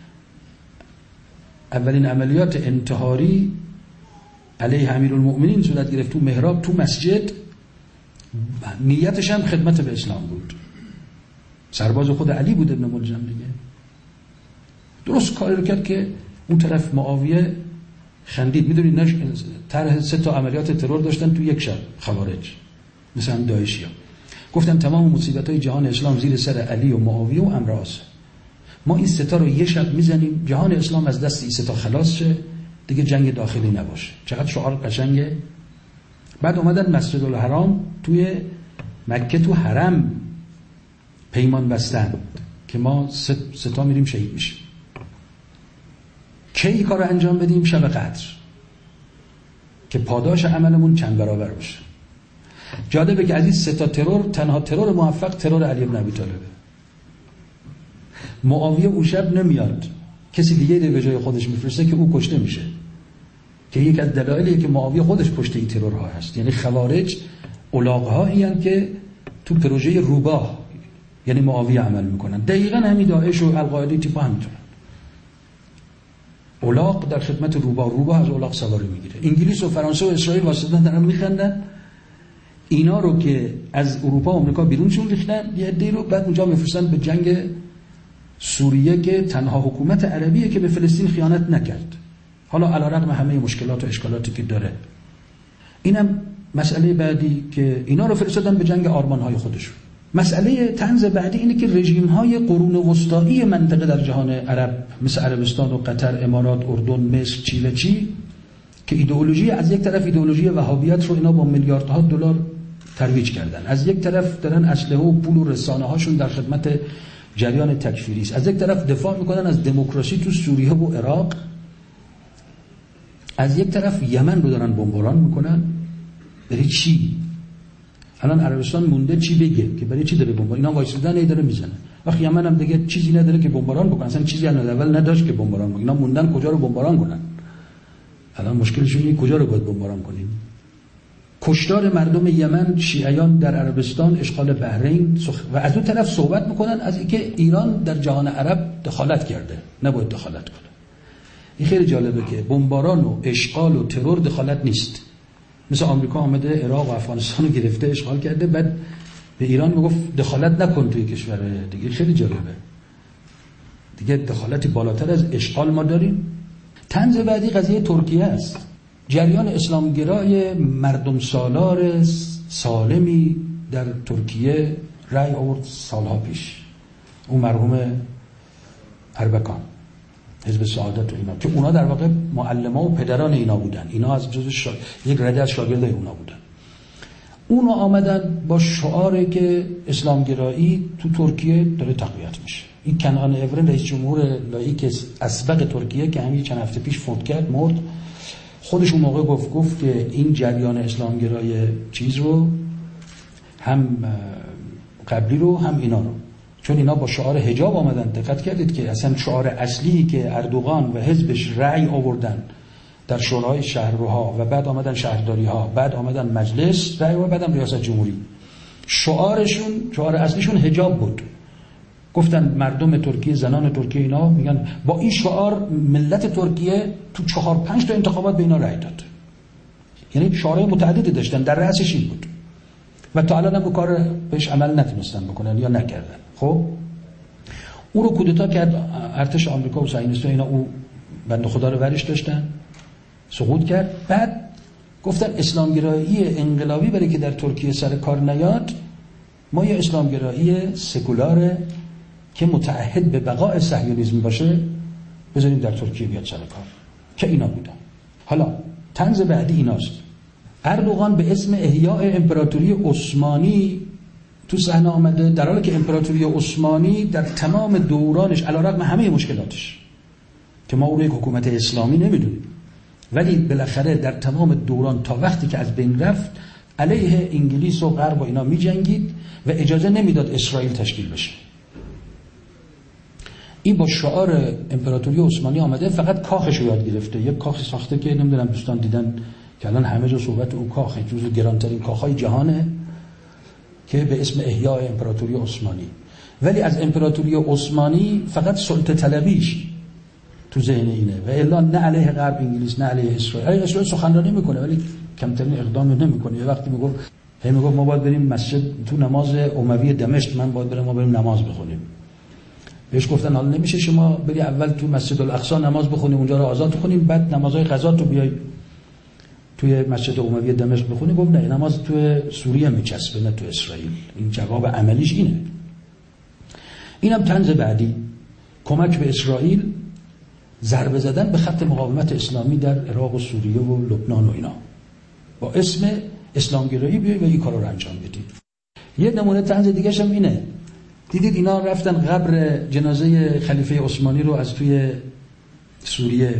اولین عملیات انتحاری علیه امیرالمؤمنین صورت گرفت تو محراب تو مسجد، نیتش هم خدمت به اسلام بود. سرباز خود علی بود ابن ملجم دیگه. درست کاری رو کرد که اون طرف معاویه خندید. میدونید نش طرح سه تا عملیات ترور داشتن تو یک شب خوارج، مثلا داعشیا گفتن تمام مصیبت‌های جهان اسلام زیر سر علی و معاویه و امراض، ما این سه تا رو یه شب میزنیم جهان اسلام از دست این سه تا خلاص شه، دیگه جنگ داخلی نباشه. چقدر شعار قشنگه. بعد اومدن مسجد الحرام توی مکه تو حرم پیمان بستن که ما سه, سه تا میریم شهید میشیم. کی کار رو انجام بدیم؟ شب قدر، که پاداش عملمون چند برابر باشه. جالبه که از این سه تا ترور تنها ترور موفق ترور علی بن ابی طالبه. معاویه اون شب نمیاد، کسی دیگه رو به جای خودش میفرسته که او کشته میشه، که یک از دلایلیه که معاویه خودش پشت این ترورها هست. یعنی خوارج الاغ‌هایی هستند که تو پروژه روباه یعنی معاویه عمل میکنن. دقیقاً همین داعش و القاعده تیپا همینطورن. الاغ در خدمت روباه، روباه از الاغ سواری میگیره. انگلیس و فرانسه و اسرائیل واسطه دارن میخندن اینا رو که از اروپا و آمریکا بیرونشون ریختن، یه عده‌ای رو بعد اونجا میفرستن به جنگ سوریه که تنها حکومت عربیه که به فلسطین خیانت نکرد، حالا علیرغم همه مشکلات و اشکالاتی که داره. اینم مسئله بعدی که اینا رو فرستادن به جنگ آرمان‌های خودشون. مسئله طنز بعدی اینه که رژیم‌های قرون وسطایی منطقه در جهان عرب مثل عربستان و قطر، امارات، اردن، مصر، چیله چی که ایدئولوژی از یک طرف ایدئولوژی وهابیت رو اینا با میلیاردها دلار ترویج کردن، از یک طرف دارن اسلحه و پول و رسانه‌هاشون در خدمت جریان تکفیری است، از یک طرف دفاع میکنن از دموکراسی تو سوریه و عراق، از یک طرف یمن رو دارن بمباران میکنن. برای چی؟ الان عربستان مونده چی بگه که برای چی داره بمباران؟ اینا وایسادن ای داره میزنه. وقتی یمن هم دیگه چیزی نداره که بمباران بکنه، اصلا چیزی از اول نداشت که بمباران بکنه. اینا موندن کجا رو بمباران کنن؟ الان مشکلشون اینه کجا رو باید بمباران کنیم. کشتار مردم یمن، شیعیان در عربستان، اشغال بحرین و از اون طرف صحبت میکنن از اینکه ایران در جهان عرب دخالت کرده، نباید دخالت کنه. این خیلی جالبه که بمباران و اشغال و ترور دخالت نیست. مثل آمریکا آمده عراق و افغانستان رو گرفته اشغال کرده، بعد به ایران میگفت دخالت نکن توی کشور دیگه. خیلی جالبه دیگه، دخالتی بالاتر از اشغال ما داریم. طنز بعدی قضیه ترکیه است. جریان اسلامگرای مردم سالار سالمی در ترکیه رأی آورد سالها پیش، اون مرحوم اربکان، حزب سعادت و اینا، که اونا در واقع معلمان و پدران اینا بودن، اینا از جزو شا... یک رده از شاگردای اونا بودن. اونا آمدن با شعاری که اسلامگرایی تو ترکیه داره تقویت میشه. این کنعان اورن رئیس جمهور لاییک اسبق ترکیه که همین چند هفته پیش فوت کرد، مرد، خودش اون موقع گفت گفت که این جریان اسلامگرای چیز رو هم قبلی رو هم اینا رو، چون اینا با شعار حجاب آمدن. دقت کردید که اصلا شعار اصلی که اردوغان و حزبش رأی آوردن در شورای شهرها و بعد آمدن شهرداری ها، بعد آمدن مجلس رأی و بعدم ریاست جمهوری، شعارشون شعار اصلیشون حجاب بود. گفتن مردم ترکیه، زنان ترکیه، اینا میگن با این شعار ملت ترکیه تو چهار پنج تا انتخابات به اینا رأی داد. یعنی شعارهای متعددی داشتن، در رأسش این بود و تا الان هم به کار بهش عمل نتونستن بکنن یا نکردن. خب اون رو کودتا کرد ارتش آمریکا و صهیونیست‌ها، اینا او بنده خدا رو ورش داشتن، سقوط کرد. بعد گفتن اسلامگرایی انقلابی برای که در ترکیه سر کار نیاد، ما یه اسلامگرایی سکولار که متعهد به بقای صهیونیسم باشه بذاریم در ترکیه بیاد سر کار، که اینا بودن. حالا طنز بعدی ایناست. اردوغان به اسم احیاء امپراتوری عثمانی تو صحنه آمده، در حالی که امپراتوری عثمانی در تمام دورانش علیرغم همه مشکلاتش که ما او رو یک حکومت اسلامی نمیدونیم، ولی بالاخره در تمام دوران تا وقتی که از بین رفت علیه انگلیس و غرب و اینا می جنگید و اجازه نمیداد اسرائیل تشکیل بشه. این با شعار امپراتوری عثمانی آمده، فقط کاخش رو یاد گرفته. یک کاخ ساخته که نمیدونم دوستان دیدن که الان همه جا صحبت اون کاخه، جزو گرانترین کاخهای جهانه که به اسم احیاء امپراتوری عثمانی. ولی از امپراتوری عثمانی فقط سلطه طلبیش تو ذهن اینه و الا نه علیه غرب انگلیس نه علیه اسرائیل. علیه اسرائیل سخنرانی میکنه ولی کمترین اقدام نمیکنه. یه وقتی میگفت هی میگفت ما باید بریم مسجد تو نماز اموی دمشق، من باید برم ما بریم نماز بخونیم. بهش گفتن حالا نمیشه شما بری اول تو مسجد الاقصی نماز بخونیم، اونجا رو آزاد کنیم، بعد نمازهای قضا تو بیای توی مسجد اموی دمشق بخونی. گفت نه، نماز توی سوریه میچسبه نه تو اسرائیل. این جواب عملیش اینه. اینم طنز بعدی، کمک به اسرائیل، ضربه زدن به خط مقاومت اسلامی در عراق و سوریه و لبنان و اینا، با اسم اسلامگرایی بیای و این کارا رو انجام بدید. یه نمونه طنز دیگه هم اینه. دیدید اینا رفتن قبر جنازه خلیفه عثمانی رو از توی سوریه،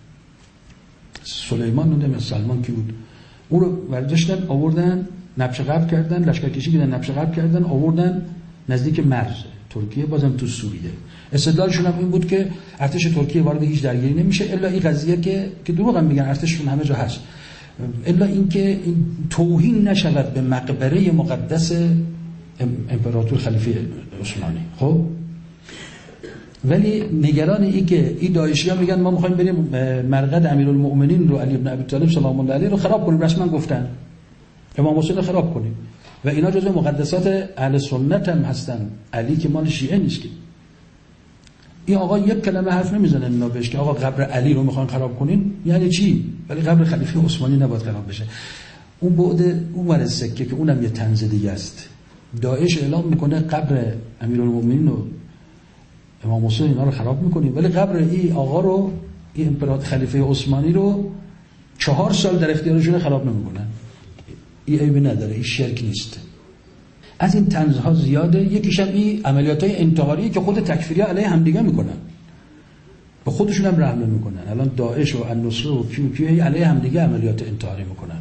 سلیمان نمیدونم سلمان کی بود، اون رو برداشتن آوردن نبش قبر کردن، لشکرکشی کردن نبش قبر کردن آوردن نزدیک مرز ترکیه، بازم تو سوریه. استدلالشون هم این بود که ارتش ترکیه وارد هیچ درگیری نمیشه الا این قضیه که که دروغ هم میگن، ارتششون همه جا هست، الا اینکه این توهین نشود به مقبره مقدس امپراتور خلیفه عثمانی. خب ولی نگران این که این داعشی‌ها میگن ما میخوایم بریم مرقد امیرالمؤمنین رو علی بن ابی طالب سلام الله علیه رو خراب کنیم، رسما گفتن امام حسین رو خراب کنیم و اینا جزو مقدسات اهل سنت هم هستن، علی که مال شیعه نیست. که این آقا یک کلمه حرف نمیزنه اینا بهش که آقا قبر علی رو میخوان خراب کنین، یعنی چی؟ ولی قبر خلیفه عثمانی نباید خراب بشه. اون بعد اون ور سکه که اونم یه طنز دیگه است. داعش اعلام میکنه قبر امیرالمؤمنین و امام حسین اینا رو خراب میکنیم، ولی قبر این آقا رو، این امپراتور خلیفه عثمانی رو چهار سال در اختیارشون خراب نمیکنن. این عیبی نداره، این شرک نیست. از این طنزها زیاده. یکیش هم این عملیاتای انتحاری که خود تکفیری‌ها علیه همدیگه میکنن، به خودشون هم رحم نمیکنن. الان داعش و النصره و کیو کیو علیه همدیگه عملیات انتحاری میکنن.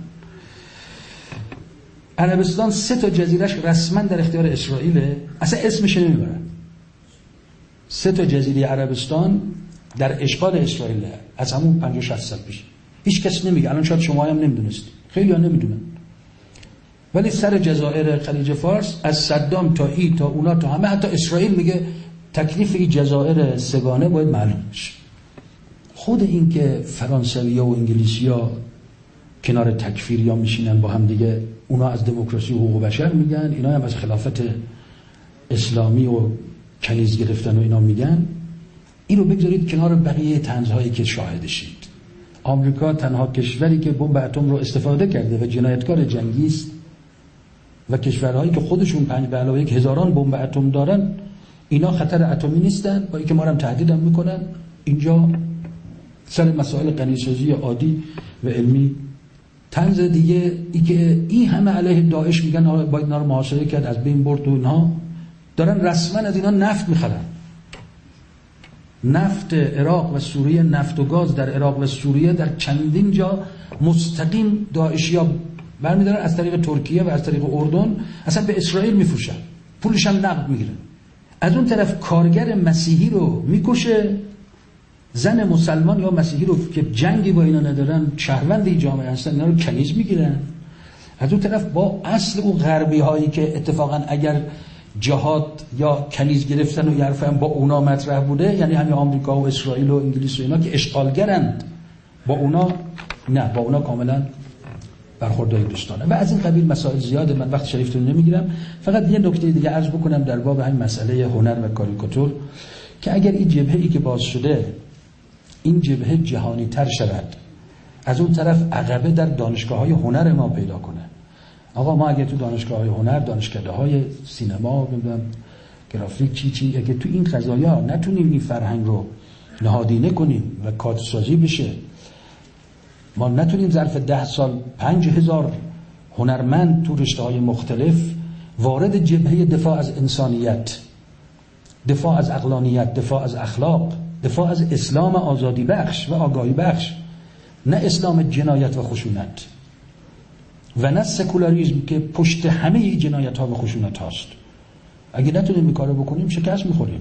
عربستان سه تا جزیرهش رسما در اختیار اسرائیله، اصلا اسمش نمیبرن. سه تا جزیره عربستان در اشغال اسرائیل از همون پنجاه شصت سال پیش. هیچ کس نمیگه. الان شاید شما هم نمیدونستید، خیلی ها نمیدونن، ولی سر جزایر خلیج فارس از صدام تا ای تا اونا تا همه، حتی اسرائیل میگه تکلیف این جزایر سگانه باید معلوم بشه. خود این که فرانسوی‌ها و انگلیسی‌ها کنار تکفیریا میشینن با هم دیگه، اونا از دموکراسی و حقوق بشر میگن، اینا هم از خلافت اسلامی و کنیز گرفتن و اینا میگن. اینو بگذارید کنار بقیه طنزهایی که شاهدشید. آمریکا تنها کشوری که بمب اتم رو استفاده کرده و جنایتکار جنگی است و کشورهایی که خودشون پنج به علاوه یک هزاران بمب اتم دارن اینا خطر اتمی نیستن، با اینکه ما رو هم تهدیدم میکنن. اینجا سر مسائل غنیسازی عادی و علمی. طنز دیگه ای که این همه علیه داعش میگن باید اینا رو محاصره کرد، از بین برد و اینها، دارن رسما از اینا نفت میخرن. نفت عراق و سوریه، نفت و گاز در عراق و سوریه در چندین جا مستقیم داعشی‌ها برمی‌دارن از طریق ترکیه و از طریق اردن اصلا به اسرائیل میفروشن، پولش هم نقد میگیرن. از اون طرف کارگر مسیحی رو میکشه، زن مسلمان یا مسیحی رو که جنگی با اینا ندارن، شهروند جامعه هستن، اینا رو کنیز میگیرن. از اون طرف با اصل اون غربی هایی که اتفاقا اگر جهاد یا کنیز گرفتن و یعرفن با اونا مطرح بوده، یعنی همین آمریکا و اسرائیل و انگلیس و اینا که اشغالگرند، با اونا نه، با اونا کاملا برخورداری دوستانه. و از این قبیل مسائل زیاده، من وقت شریفتون نمیگیرم. فقط یه نکته دیگه عرض بکنم در باب همین مسئله هنر و کاریکاتور، که اگر این جبهه‌ای که باز شده این جبهه جهانی تر شود از اون طرف عقبه در دانشگاه‌های هنر ما پیدا کنه. آقا ما اگه تو دانشگاه‌های هنر، دانشکده‌های سینما، نمیدونم گرافیک چی چی، اگه تو این قضایا نتونیم این فرهنگ رو نهادینه کنیم و کادرسازی بشه، ما نتونیم ظرف ده سال پنج هزار هنرمند تو رشته‌های مختلف وارد جبهه دفاع از انسانیت، دفاع از عقلانیت، دفاع از اخلاق، دفاع از اسلام آزادی بخش و آگاهی بخش، نه اسلام جنایت و خشونت و نه سکولاریسم که پشت همه این جنایت ها و خشونت هاست. اگه نتونیم این کارو بکنیم شکست میخوریم.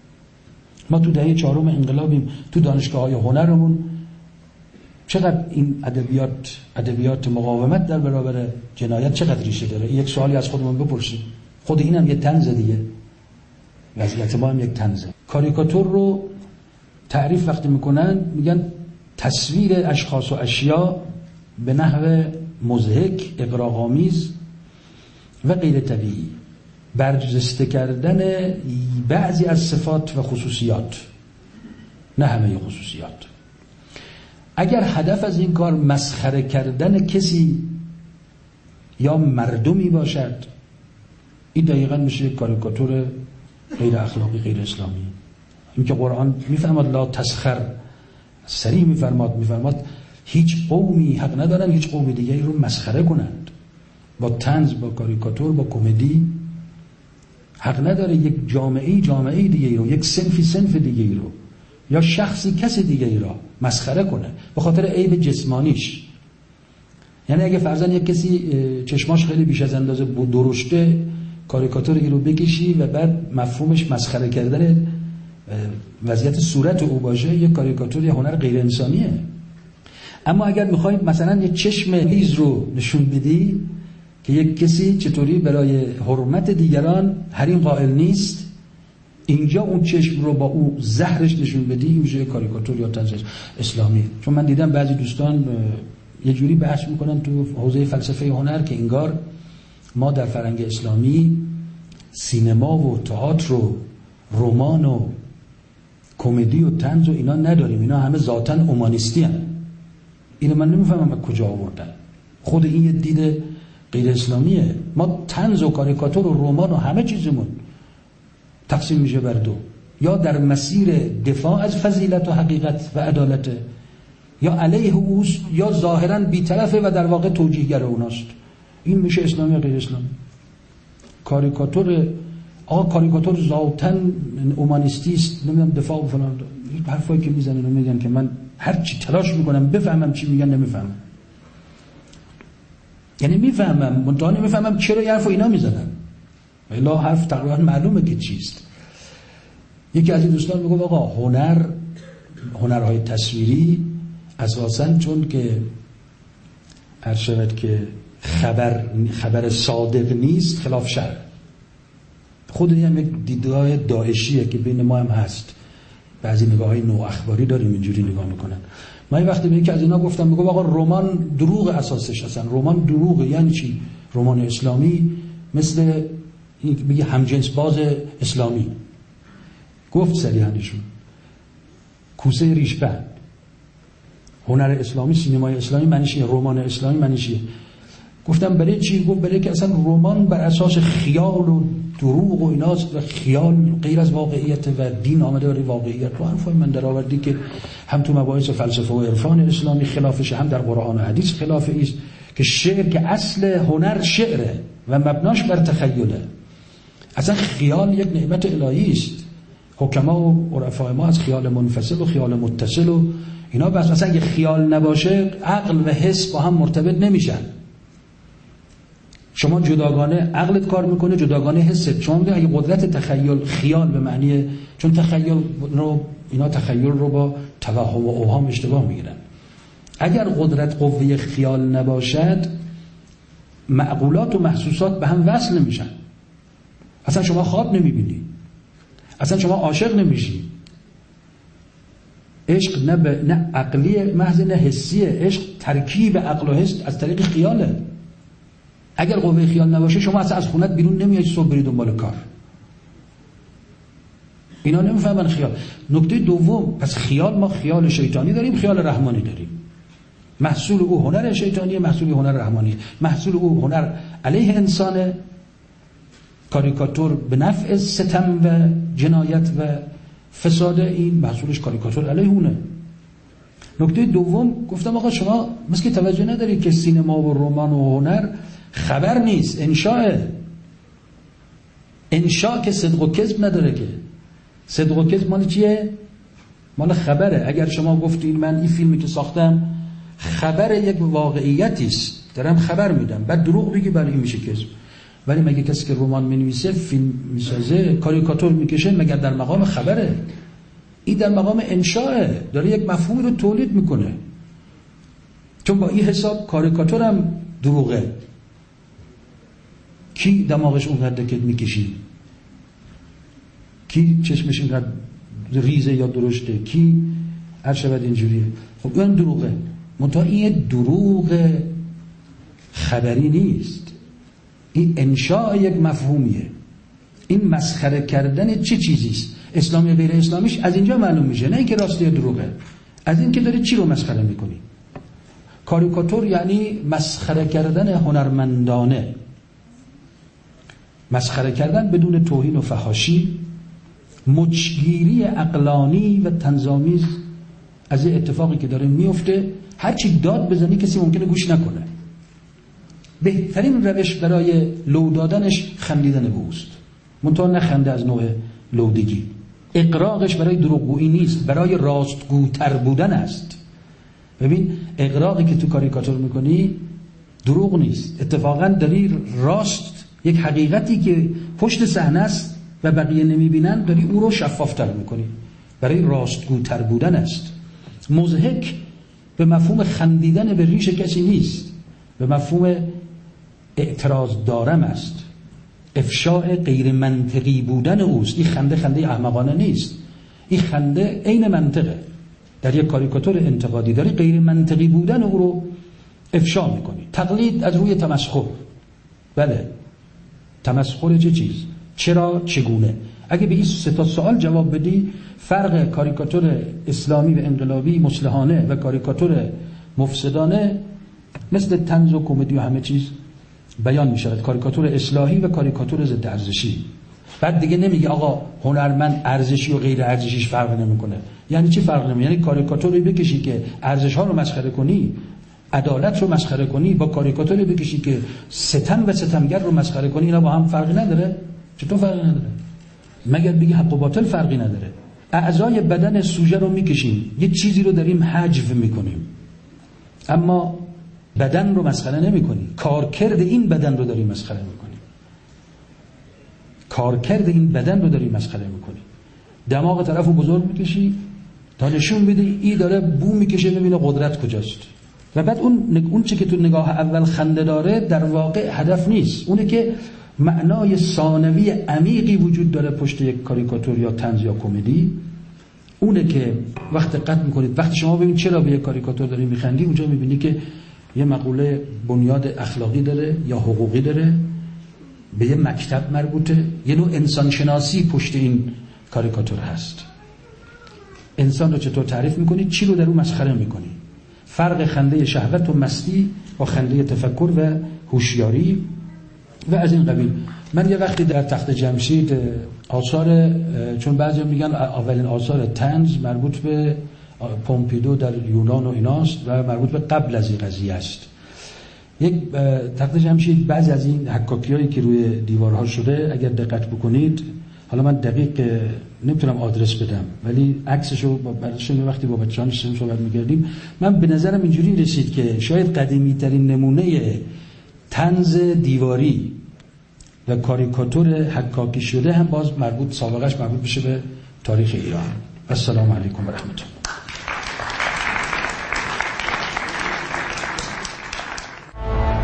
ما تو دهه چهارم انقلابیم، تو دانشگاه های هنرمون چقدر این ادبیات ادبیات مقاومت در برابر جنایت چقدر ریشه داره. یک سوالی از خودمون بپرسیم. خود اینم یه طنز دیگه، وضعیت ما هم یک طنزه. کاریکاتور رو تعریف وقتی میکنن میگن تصویر اشخاص و اشیا به نحو مضحک، اغراق‌آمیز و غیر طبیعی، برجسته کردن بعضی از صفات و خصوصیات، نه همه خصوصیات. اگر هدف از این کار مسخره کردن کسی یا مردمی باشد، این دقیقاً میشه یک کاریکاتور غیر اخلاقی، غیر اسلامی. این که قرآن میفرماد لا تسخر، صریح میفرماد میفرماد هیچ قومی حق ندارن هیچ قوم دیگری رو مسخره کنند. با طنز، با کاریکاتور، با کمدی حق نداره یک جامعه جامعه دیگری رو، یک صنفی صنف دیگری رو، یا شخصی کسی دیگری رو مسخره کنه به خاطر عیب جسمانیش. یعنی اگه فرضاً یک کسی چشماش خیلی بیش از اندازه درشته، کاریکاتوری رو بکشی و بعد مفهومش مسخره کردن وضعیت صورت او باشه، یک کاریکاتور یا هنر غیر انسانیه. اما اگر میخواید مثلا یک چشم لیز رو نشون بدی که یک کسی چطوری برای حرمت دیگران حریم قائل نیست، اینجا اون چشم رو با او زهرش نشون بدی، میشه کاریکاتور یا طنز اسلامی. چون من دیدم بعضی دوستان یه جوری بحث میکنن تو حوزه فلسفه هنر که انگار ما در فرهنگ اسلامی سینما و تئاتر و رمان و کمدی و طنز و اینا نداریم، اینا همه ذاتاً اومانیستی هن. اینو من نمیفهمم از کجا آوردن. خود این یه دید غیر اسلامیه. ما طنز و کاریکاتور و رمان و همه چیزمون تقسیم میشه بر دو، یا در مسیر دفاع از فضیلت و حقیقت و عدالت، یا علیه اوست، یا ظاهراً بی‌طرفه و در واقع توجیهگر اوناست. این میشه اسلامی یا غیر اسلامی. کاریکاتور، آقا کاریکاتور ذاتاً اومانیستی است، نمیدونم دفاع و فلان، این حرفایی که میزنن و میگن که من هر چی تلاش میکنم بفهمم چی میگن نمیفهمم. یعنی میفهمم منتها نمیفهمم چرا یه حرف اینا میزنن. الا حرف تقریبا معلومه که چیست. یکی از این دوستان میگه آقا هنر، هنرهای تصویری اساساً چون که عرض شود که خبر خبر صادق نیست خلاف شرع. خود این هم یک دیدگاه داعشیه که بین ما هم هست. بعضی نگاه‌های نو اخباری داریم اینجوری نگاه میکنن. من وقتی به یکی از اینا گفتم، میگه آقا رمان دروغ اساسش، اصلا رمان دروغه. یعنی چی؟ رمان اسلامی مثل میگه همجنس باز اسلامی. گفت صریحانشون کوسه ریشبند. هنر اسلامی، سینمای اسلامی معنی چیه؟ رمان اسلامی معنی چیه؟ گفتم برای چی؟ گفت برای که اصلا رمان بر اساس خیال و دروغ و ایناست و خیال غیر از واقعیت و دین آمده برای واقعیت. رو حرفای من در آوردی که هم تو مباحث فلسفه و عرفان اسلامی خلافشه، هم در قرآن و حدیث خلاف است، که شعر که اصل هنر شعره و مبناش بر تخیله. اصلا خیال یک نعمت الهی است. حکما و عرفای ما از خیال منفصل و خیال متصل و اینا، بس مثلا اگه خیال نباشه عقل و حس با هم مرتبط نمیشن. شما جداگانه عقلت کار میکنه، جداگانه حست. شما میگه اگه قدرت تخیل، خیال به معنی، چون تخیل رو اینا تخیل رو با توهم و اوهام اشتباه میگیرن. اگر قدرت قوه خیال نباشد، معقولات و محسوسات به هم وصل نمیشن. اصلا شما خواب نمیبینی، اصلا شما عاشق نمیشی. عشق نه, ب... نه عقلی محض نه حسیه. عشق ترکیب عقل و حس از طریق خیاله. اگر قوه خیال نباشه شما اصلا از خونت بیرون نمیای صبح بری دنبال کار. اینا نمیفهمن خیال. نکته دوم، پس خیال، ما خیال شیطانی داریم، خیال رحمانی داریم. محصول او هنر شیطانی، محصول هنر رحمانی، محصول او هنر علیه انسان، کاریکاتور به نفع ستم و جنایت و فساد، این محصولش کاریکاتور علیه اونه. نکته دوم گفتم آقا شما مثل که توجه نداری که سینما و رمان و هنر خبر نیست، انشاء. انشاء که صدق و کذب نداره، که صدق و کذب مال چیه؟ مال خبره. اگر شما گفتین من این فیلمی که ساختم خبر یک واقعیتی است، دارم خبر میدم، بعد دروغ بگی، برای این میشه کذب. ولی مگه کسی که رمان مینویسه، فیلم میسازه، کاریکاتور میکشه، مگر در مقام خبره؟ این در مقام انشاء، داره یک مفهوم رو تولید میکنه. چون با این حساب کاریکاتور هم دروغه. کی دماغش اونقدر که میکشی؟ کی چشمش اینقدر ریزه یا درشته؟ کی هر شود اینجوریه؟ خب این دروغه. منتها این دروغ خبری نیست، این انشاء یک مفهومیه. این مسخره کردن چه چیزیست؟ اسلامی غیر اسلامیش از اینجا معلوم میشه، نه اینکه راستی یا دروغه، از این که داری چی رو مسخره میکنی. کاریکاتور یعنی مسخره کردن هنرمندانه، مسخره کردن بدون توهین و فحاشی، مچگیری عقلانی و طنزآمیز از این اتفاقی که داره میفته. هر چی داد بزنی کسی ممکنه گوش نکنه. بهترین روش برای لو دادنش خندیدن به اوست، منتها نه خنده از نوع لودگی. اقراقش برای دروغگویی نیست، برای راستگوتر بودن است. ببین اقراقی که تو کاریکاتور میکنی دروغ نیست، اتفاقا داری راست، یک حقیقتی که پشت صحنه است و بقیه نمیبینن، داری او رو شفافتر میکنی، برای راستگوتر بودن است. مضحک به مفهوم خندیدن به ریش کسی نیست، به مفهوم اعتراض دارم است، افشاء غیر منطقی بودن اوست. این خنده خنده احمقانه نیست، این خنده عین منطقه. در یک کاریکاتور انتقادی داری غیر منطقی بودن او رو افشا میکنی. تقلید از روی تمسخر. بله، تمسخر چه چیز؟ چرا؟ چگونه؟ اگه به این سه تا سوال جواب بدی، فرق کاریکاتور اسلامی و انقلابی مصلحانه و کاریکاتور مفسدانه مثل طنز و کمدی و همه چیز بیان می شود. کاریکاتور اصلاحی و کاریکاتور ضد ارزشی. بعد دیگه نمیگه آقا هنرمند ارزشی و غیر ارزشیش فرق نمیکنه. یعنی چی فرق نمیکنه؟ یعنی کاریکاتوری بکشی که ارزش ها رو مسخره کنی، عدالت رو مسخره کنی، با کاریکاتوری بکشی که ستم و ستمگر رو مسخره کنی، اینا با هم فرقی نداره؟ چطور فرقی نداره؟ مگر بگی حق و باطل فرقی نداره؟ اعضای بدن سوژه رو میکشیم، یه چیزی رو داریم حجو میکنیم، اما بدن رو مسخره نمی کنی. کارکرد این بدن رو داری مسخره می کنی. کارکرد این بدن رو داری مسخره می کنی. دماغ طرف رو بزرگ میکشی تا نشون بده ای داره بو میکشه ببینه قدرت کجاست. و بعد اون اون چی که تو نگاه اول خنده داره در واقع هدف نیست. اونه که معنای ثانوی عمیقی وجود داره پشت یک کاریکاتور یا طنز یا کمدی. اونه که وقت قطع میکنید، وقتی شما ببینید چرا به یک کاریکاتور داری میخندی، اونجا میبینی که یه مقوله بنیاد اخلاقی داره یا حقوقی داره، به یه مکتب مربوطه، یه نوع انسانشناسی پشت این کاریکاتور هست. انسان رو چطور تعریف میکنی، چی رو در اون مسخره میکنی. فرق خنده شهوت و مستی با خنده تفکر و هوشیاری و از این قبیل. من یه وقتی در تخت جمشید آثار، چون بعضی میگن اولین آثار طنز مربوط به پومپیدو در یونان و ایناست و مربوط به قبل از این قضیه است. یک تخت جمشید بعضی از این حکاکیایی که روی دیوارها شده اگر دقت بکنید، حالا من دقیق نمیتونم آدرس بدم ولی عکسشو بعدش وقتی با بچه‌ها نشستیم صحبت می‌کردیم، من به نظرم اینجوری رسید که شاید قدیمی ترین نمونه طنز دیواری و کاریکاتور حکاکی شده هم باز مربوط، سابقش مربوط بشه به تاریخ ایران. السلام علیکم و رحمت الله.